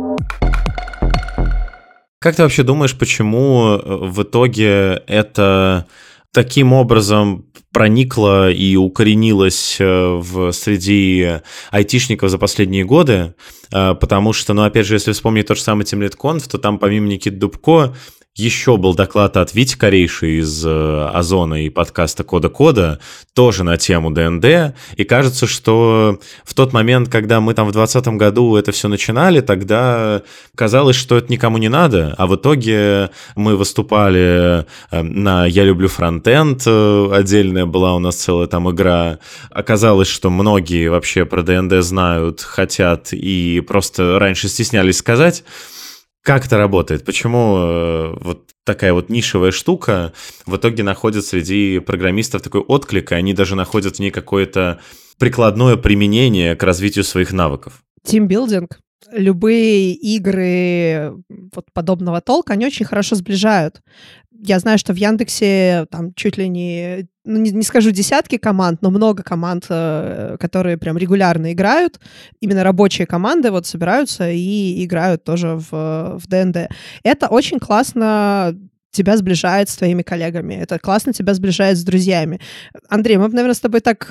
Как ты вообще думаешь, почему в итоге это таким образом проникло и укоренилось среди айтишников за последние годы? Потому что, опять же, если вспомнить тот же самый Team Lead Conf, то там помимо Никиты Дубко Еще был доклад от Вити Корейши из Озона и подкаста Кода, тоже на тему ДНД, и кажется, что в тот момент, когда мы там в 2020 году это все начинали, тогда казалось, что это никому не надо, а в итоге мы выступали на «Я люблю фронтенд», отдельная была у нас целая там игра. Оказалось, что многие вообще про ДНД знают, хотят и просто раньше стеснялись сказать. Как это работает? Почему вот такая вот нишевая штука в итоге находит среди программистов такой отклик, и они даже находят в ней какое-то прикладное применение к развитию своих навыков? Тимбилдинг. Любые игры вот подобного толка, они очень хорошо сближают. Я знаю, что в Яндексе там чуть ли не, ну, не скажу десятки команд, но много команд, которые прям регулярно играют. Именно рабочие команды вот собираются и играют тоже в ДНД. Это очень классно тебя сближает с твоими коллегами. Это классно тебя сближает с друзьями. Андрей, мы бы, наверное, с тобой так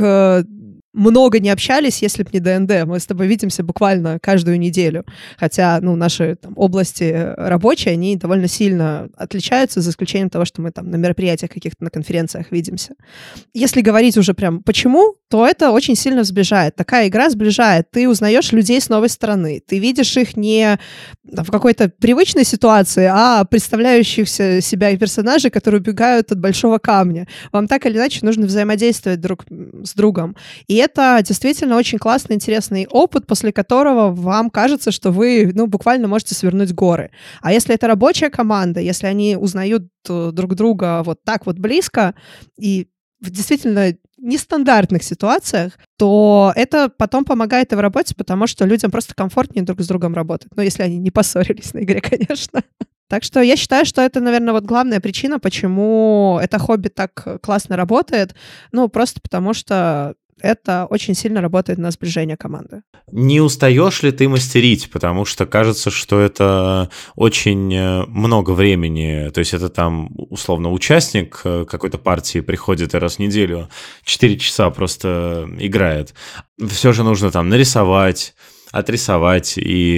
много не общались, если бы не ДНД. Мы с тобой видимся буквально каждую неделю. Хотя, ну, наши там области рабочие, они довольно сильно отличаются, за исключением того, что мы там на мероприятиях каких-то, на конференциях видимся. Если говорить уже прям почему, то это очень сильно сближает. Такая игра сближает. Ты узнаешь людей с новой стороны. Ты видишь их не в какой-то привычной ситуации, а представляющихся себя персонажей, которые убегают от большого камня. Вам так или иначе нужно взаимодействовать друг с другом. И это действительно очень классный, интересный опыт, после которого вам кажется, что вы, ну, буквально можете свернуть горы. А если это рабочая команда, если они узнают друг друга вот так вот близко и в действительно нестандартных ситуациях, то это потом помогает и в работе, потому что людям просто комфортнее друг с другом работать. Ну, если они не поссорились на игре, конечно. Так что я считаю, что это, наверное, вот главная причина, почему это хобби так классно работает. Ну, просто потому что это очень сильно работает на сближение команды. Не устаешь ли ты мастерить? Потому что кажется, что это очень много времени. То есть это там, условно, участник какой-то партии приходит и раз в неделю 4 часа просто играет. Все же нужно там нарисовать, отрисовать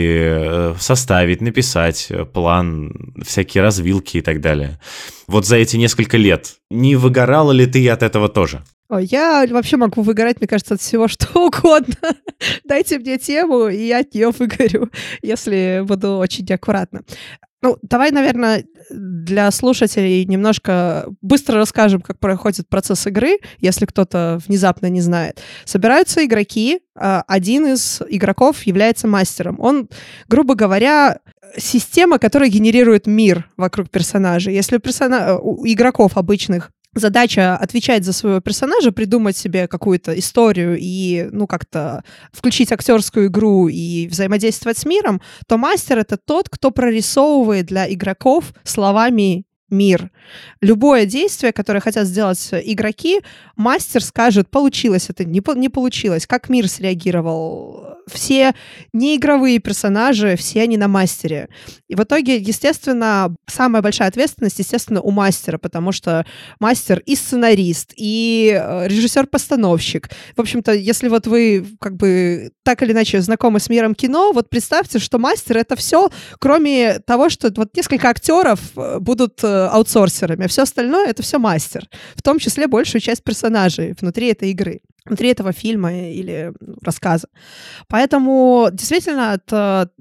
и составить, написать план, всякие развилки и так далее. Вот за эти несколько лет не выгорала ли ты от этого тоже? Ой, я вообще могу выгорать, мне кажется, от всего, что угодно. Дайте мне тему, и я от нее выгорю, если буду очень неаккуратна. Ну, давай, наверное, для слушателей немножко быстро расскажем, как проходит процесс игры, если кто-то внезапно не знает. Собираются игроки, один из игроков является мастером. Он, грубо говоря, система, которая генерирует мир вокруг персонажей. Если у игроков обычных задача отвечать за своего персонажа, придумать себе какую-то историю и, ну, как-то включить актерскую игру и взаимодействовать с миром, то мастер — это тот, кто прорисовывает для игроков словами мир. Любое действие, которое хотят сделать игроки, мастер скажет, получилось это, не получилось, как мир среагировал. Все неигровые персонажи, все они на мастере. И в итоге, естественно, самая большая ответственность, естественно, у мастера, потому что мастер и сценарист, и режиссер-постановщик. В общем-то, если вот вы как бы так или иначе знакомы с миром кино, вот представьте, что мастер — это все, кроме того, что вот несколько актеров будут аутсорсерами, а все остальное — это все мастер, в том числе большую часть персонажей внутри этой игры, внутри этого фильма или рассказа. Поэтому действительно от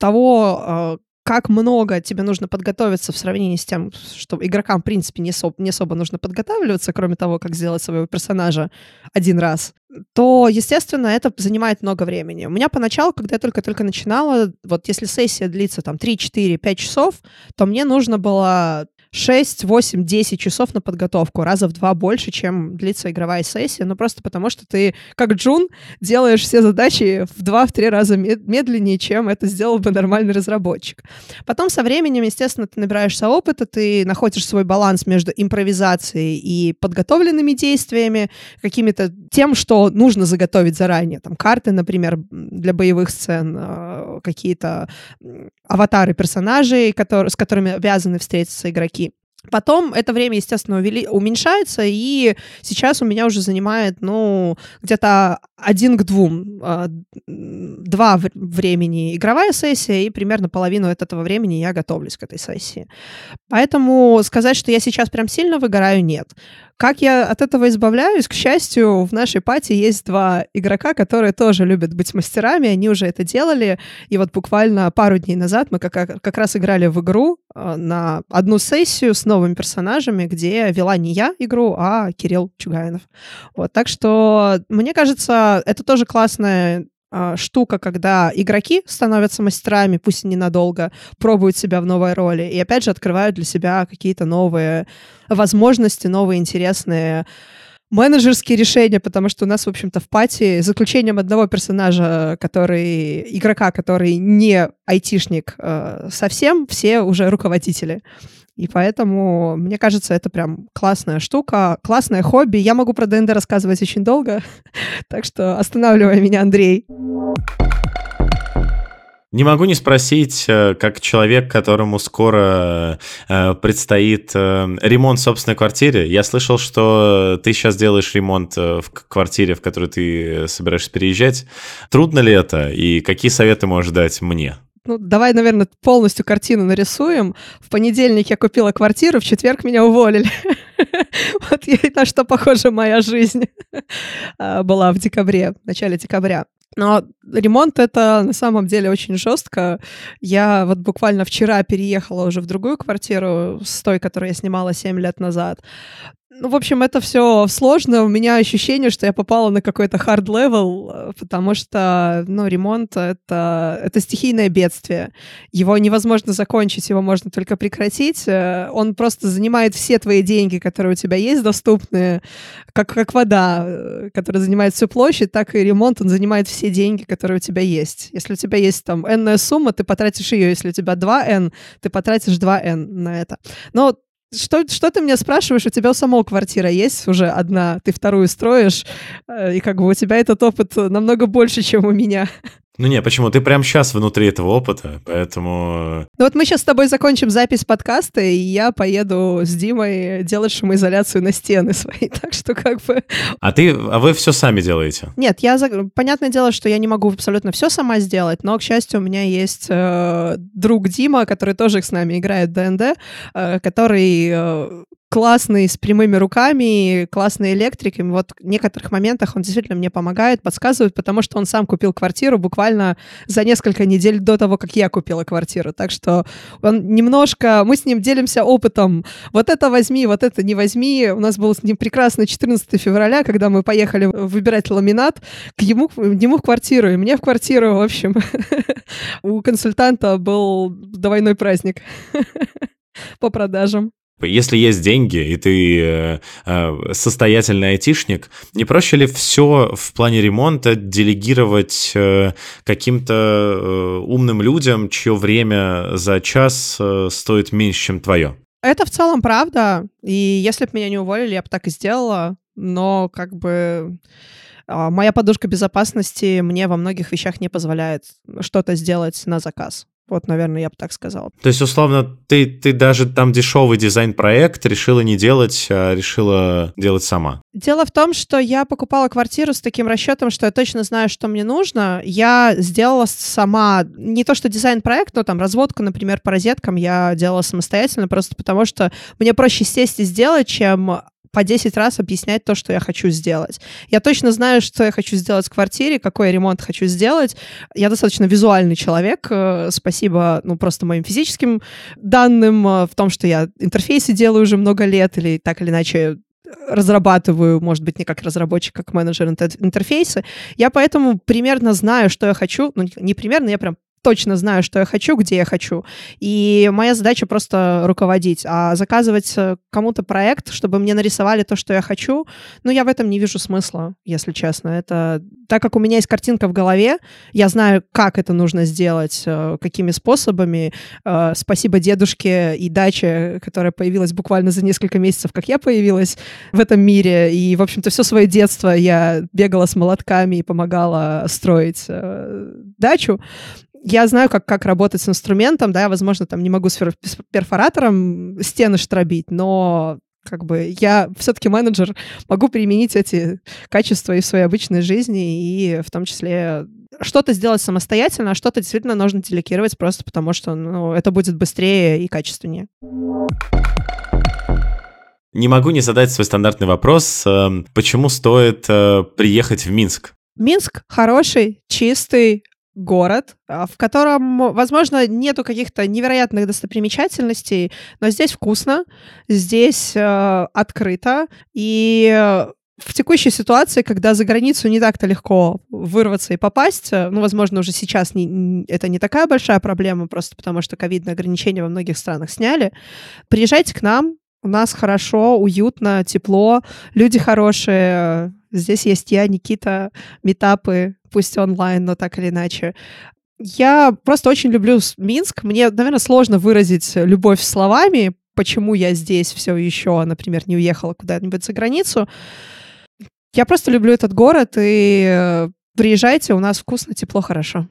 того, как много тебе нужно подготовиться в сравнении с тем, что игрокам, в принципе, не особо нужно подготавливаться, кроме того, как сделать своего персонажа один раз, то, естественно, это занимает много времени. У меня поначалу, когда я только-только начинала, вот если сессия длится там 3, 4, 5 часов, то мне нужно было 6, 8, 10 часов на подготовку, раза в 2 больше, чем длится игровая сессия, ну просто потому что ты, как джун, делаешь все задачи в 2-3 раза медленнее, чем это сделал бы нормальный разработчик. Потом со временем, естественно, ты набираешься опыта, ты находишь свой баланс между импровизацией и подготовленными действиями, какими-то тем, что нужно заготовить заранее, там карты, например, для боевых сцен, какие-то аватары персонажей, с которыми обязаны встретиться игроки. Потом это время, естественно, уменьшается, и сейчас у меня уже занимает, где-то 1 к 2. 2 времени игровая сессия, и примерно половину от этого времени я готовлюсь к этой сессии. Поэтому сказать, что я сейчас прям сильно выгораю, нет. Как я от этого избавляюсь? К счастью, в нашей пати есть 2 игрока, которые тоже любят быть мастерами, они уже это делали, и вот буквально пару дней назад мы как раз играли в игру на одну сессию с новыми персонажами, где вела не я игру, а Кирилл Чугаинов. Вот, так что, мне кажется, это тоже классная штука, когда игроки становятся мастерами, пусть и ненадолго, пробуют себя в новой роли и, опять же, открывают для себя какие-то новые возможности, новые интересные менеджерские решения, потому что у нас, в общем-то, в пати, за исключением одного персонажа, игрока, который не айтишник совсем, все уже руководители. И поэтому, мне кажется, это прям классная штука, классное хобби. Я могу про ДНД рассказывать очень долго, так что останавливай меня, Андрей. Не могу не спросить, как человек, которому скоро предстоит ремонт в собственной квартире. Я слышал, что ты сейчас делаешь ремонт в квартире, в которую ты собираешься переезжать. Трудно ли это? И какие советы можешь дать мне? Давай, наверное, полностью картину нарисуем. В понедельник я купила квартиру, в четверг меня уволили. Вот на что похожа моя жизнь была в начале декабря. Но ремонт — это на самом деле очень жестко. Я вот буквально вчера переехала уже в другую квартиру с той, которую я снимала 7 лет назад. В общем, это все сложно. У меня ощущение, что я попала на какой-то hard-level, потому что, ремонт — это стихийное бедствие. Его невозможно закончить, его можно только прекратить. Он просто занимает все твои деньги, которые у тебя есть доступные, как вода, которая занимает всю площадь, так и ремонт, он занимает все деньги, которые у тебя есть. Если у тебя есть там n-ная сумма, ты потратишь ее. Если у тебя 2n, ты потратишь 2n на это. Но что ты меня спрашиваешь? У тебя у самого квартира есть уже одна, ты вторую строишь, и у тебя этот опыт намного больше, чем у меня. Почему? Ты прямо сейчас внутри этого опыта, поэтому... Вот мы сейчас с тобой закончим запись подкаста, и я поеду с Димой делать шумоизоляцию на стены свои, так что А вы все сами делаете? Нет, понятное дело, что я не могу абсолютно все сама сделать, но, к счастью, у меня есть друг Дима, который тоже с нами играет в ДНД, который... классный, с прямыми руками, классный электрик. И вот в некоторых моментах он действительно мне помогает, подсказывает, потому что он сам купил квартиру буквально за несколько недель до того, как я купила квартиру. Так что мы с ним делимся опытом. Вот это возьми, вот это не возьми. У нас был с ним прекрасный 14 февраля, когда мы поехали выбирать ламинат к нему в квартиру, и мне в квартиру. В общем, у консультанта был двойной праздник по продажам. Если есть деньги, и ты состоятельный айтишник, не проще ли все в плане ремонта делегировать каким-то умным людям, чье время за час стоит меньше, чем твое? Это в целом правда, и если бы меня не уволили, я бы так и сделала, но моя подушка безопасности мне во многих вещах не позволяет что-то сделать на заказ. Вот, наверное, я бы так сказала. То есть, условно, ты даже там дешевый дизайн-проект решила не делать, а решила делать сама? Дело в том, что я покупала квартиру с таким расчетом, что я точно знаю, что мне нужно. Я сделала сама, не то что дизайн-проект, но там разводку, например, по розеткам я делала самостоятельно, просто потому что мне проще сесть и сделать, чем по 10 раз объяснять то, что я хочу сделать. Я точно знаю, что я хочу сделать в квартире, какой я ремонт хочу сделать. Я достаточно визуальный человек. Спасибо, просто моим физическим данным в том, что я интерфейсы делаю уже много лет или так или иначе разрабатываю, может быть, не как разработчик, как менеджер интерфейсы. Я поэтому примерно знаю, что я хочу. Не примерно, я прям точно знаю, что я хочу, где я хочу. И моя задача просто руководить. А заказывать кому-то проект, чтобы мне нарисовали то, что я хочу, я в этом не вижу смысла, если честно. Это так как у меня есть картинка в голове, я знаю, как это нужно сделать, какими способами. Спасибо дедушке и даче, которая появилась буквально за несколько месяцев, как я появилась в этом мире. И, в общем-то, все свое детство я бегала с молотками и помогала строить дачу. я знаю, как работать с инструментом, да, возможно, там не могу с перфоратором стены штробить, но как бы я все-таки менеджер, могу применить эти качества и в своей обычной жизни, и в том числе что-то сделать самостоятельно, а что-то действительно нужно делегировать просто потому, что это будет быстрее и качественнее. Не могу не задать свой стандартный вопрос. Почему стоит приехать в Минск? Минск хороший, чистый город, в котором, возможно, нету каких-то невероятных достопримечательностей, но здесь вкусно, здесь открыто, и в текущей ситуации, когда за границу не так-то легко вырваться и попасть, возможно, уже сейчас это не такая большая проблема, просто потому что ковидные ограничения во многих странах сняли, приезжайте к нам, у нас хорошо, уютно, тепло, люди хорошие. Здесь есть я, Никита, митапы, пусть онлайн, но так или иначе. Я просто очень люблю Минск. Мне, наверное, сложно выразить любовь словами, почему я здесь все еще, например, не уехала куда-нибудь за границу. Я просто люблю этот город, и приезжайте, у нас вкусно, тепло, хорошо.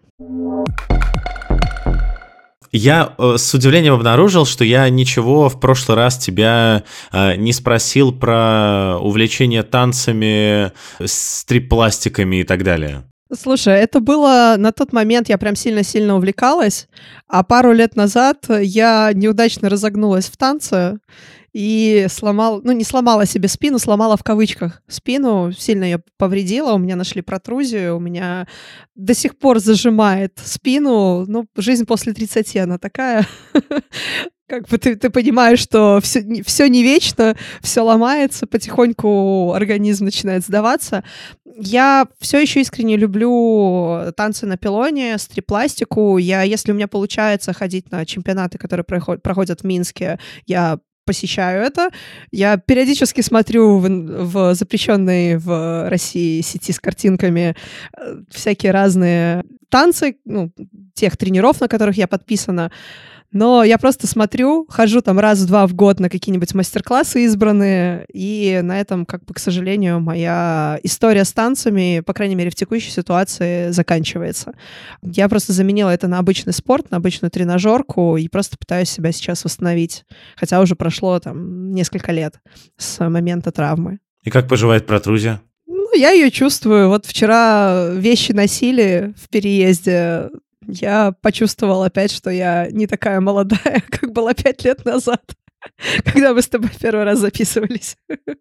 Я с удивлением обнаружил, что я ничего в прошлый раз тебя не спросил про увлечение танцами, стрип-пластиками и так далее. Слушай, это было на тот момент, я прям сильно-сильно увлекалась, а пару лет назад я неудачно разогнулась в танце и не сломала себе спину, сломала в кавычках спину, сильно ее повредила, у меня нашли протрузию, у меня до сих пор зажимает спину, жизнь после 30, она такая, как бы ты понимаешь, что все не вечно, все ломается, потихоньку организм начинает сдаваться. Я все еще искренне люблю танцы на пилоне, стрип-пластику. Если у меня получается ходить на чемпионаты, которые проходят в Минске, я посещаю это. Я периодически смотрю в запрещенной в России сети с картинками всякие разные танцы, тех тренеров, на которых я подписана. Но я просто смотрю, хожу там раз-два в год на какие-нибудь мастер-классы избранные, и на этом, как бы, к сожалению, моя история с танцами, по крайней мере, в текущей ситуации, заканчивается. Я просто заменила это на обычный спорт, на обычную тренажерку, и просто пытаюсь себя сейчас восстановить. Хотя уже прошло там несколько лет с момента травмы. И как поживает протрузия? Я ее чувствую. Вот вчера вещи носили в переезде. Я почувствовала опять, что я не такая молодая, как была 5 лет назад, когда мы с тобой первый раз записывались.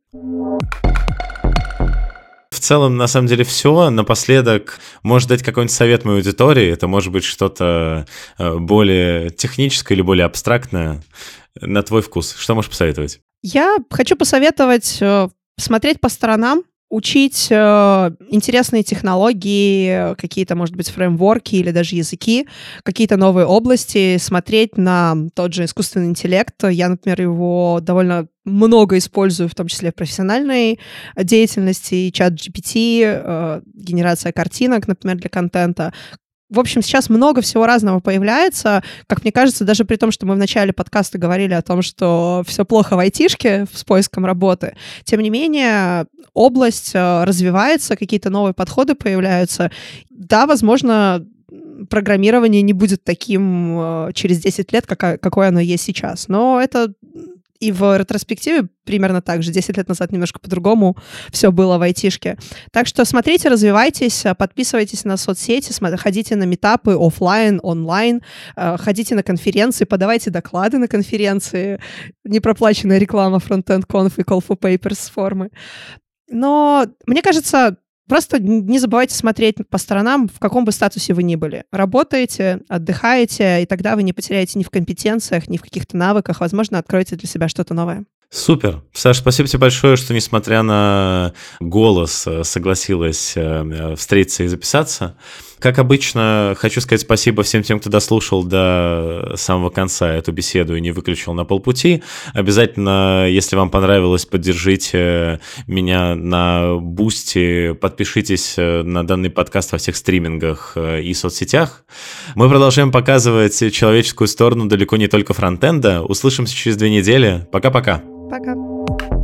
В целом, на самом деле, все. Напоследок, можешь дать какой-нибудь совет моей аудитории? Это может быть что-то более техническое или более абстрактное на твой вкус. Что можешь посоветовать? Я хочу посоветовать смотреть по сторонам, учить интересные технологии, какие-то, может быть, фреймворки или даже языки, какие-то новые области, смотреть на тот же искусственный интеллект. Я, например, его довольно много использую, в том числе в профессиональной деятельности, чат GPT, генерация картинок, например, для контента. В общем, сейчас много всего разного появляется. Как мне кажется, даже при том, что мы в начале подкаста говорили о том, что все плохо в айтишке с поиском работы, тем не менее, область развивается, какие-то новые подходы появляются. Да, возможно, программирование не будет таким через 10 лет, какое оно есть сейчас, но это... И в ретроспективе примерно так же. 10 лет назад немножко по-другому все было в айтишке. Так что смотрите, развивайтесь, подписывайтесь на соцсети, ходите на митапы офлайн, онлайн, ходите на конференции, подавайте доклады на конференции. Непроплаченная реклама Frontend Conf и Call for Papers формы. Но мне кажется, просто не забывайте смотреть по сторонам, в каком бы статусе вы ни были. Работаете, отдыхаете, и тогда вы не потеряете ни в компетенциях, ни в каких-то навыках. Возможно, откроете для себя что-то новое. Супер. Саш, спасибо тебе большое, что, несмотря на голос, согласилась встретиться и записаться. Как обычно, хочу сказать спасибо всем тем, кто дослушал до самого конца эту беседу и не выключил на полпути. Обязательно, если вам понравилось, поддержите меня на Бусти, подпишитесь на данный подкаст во всех стримингах и соцсетях. Мы продолжаем показывать человеческую сторону далеко не только фронтенда. Услышимся через 2 недели. Пока-пока. Пока.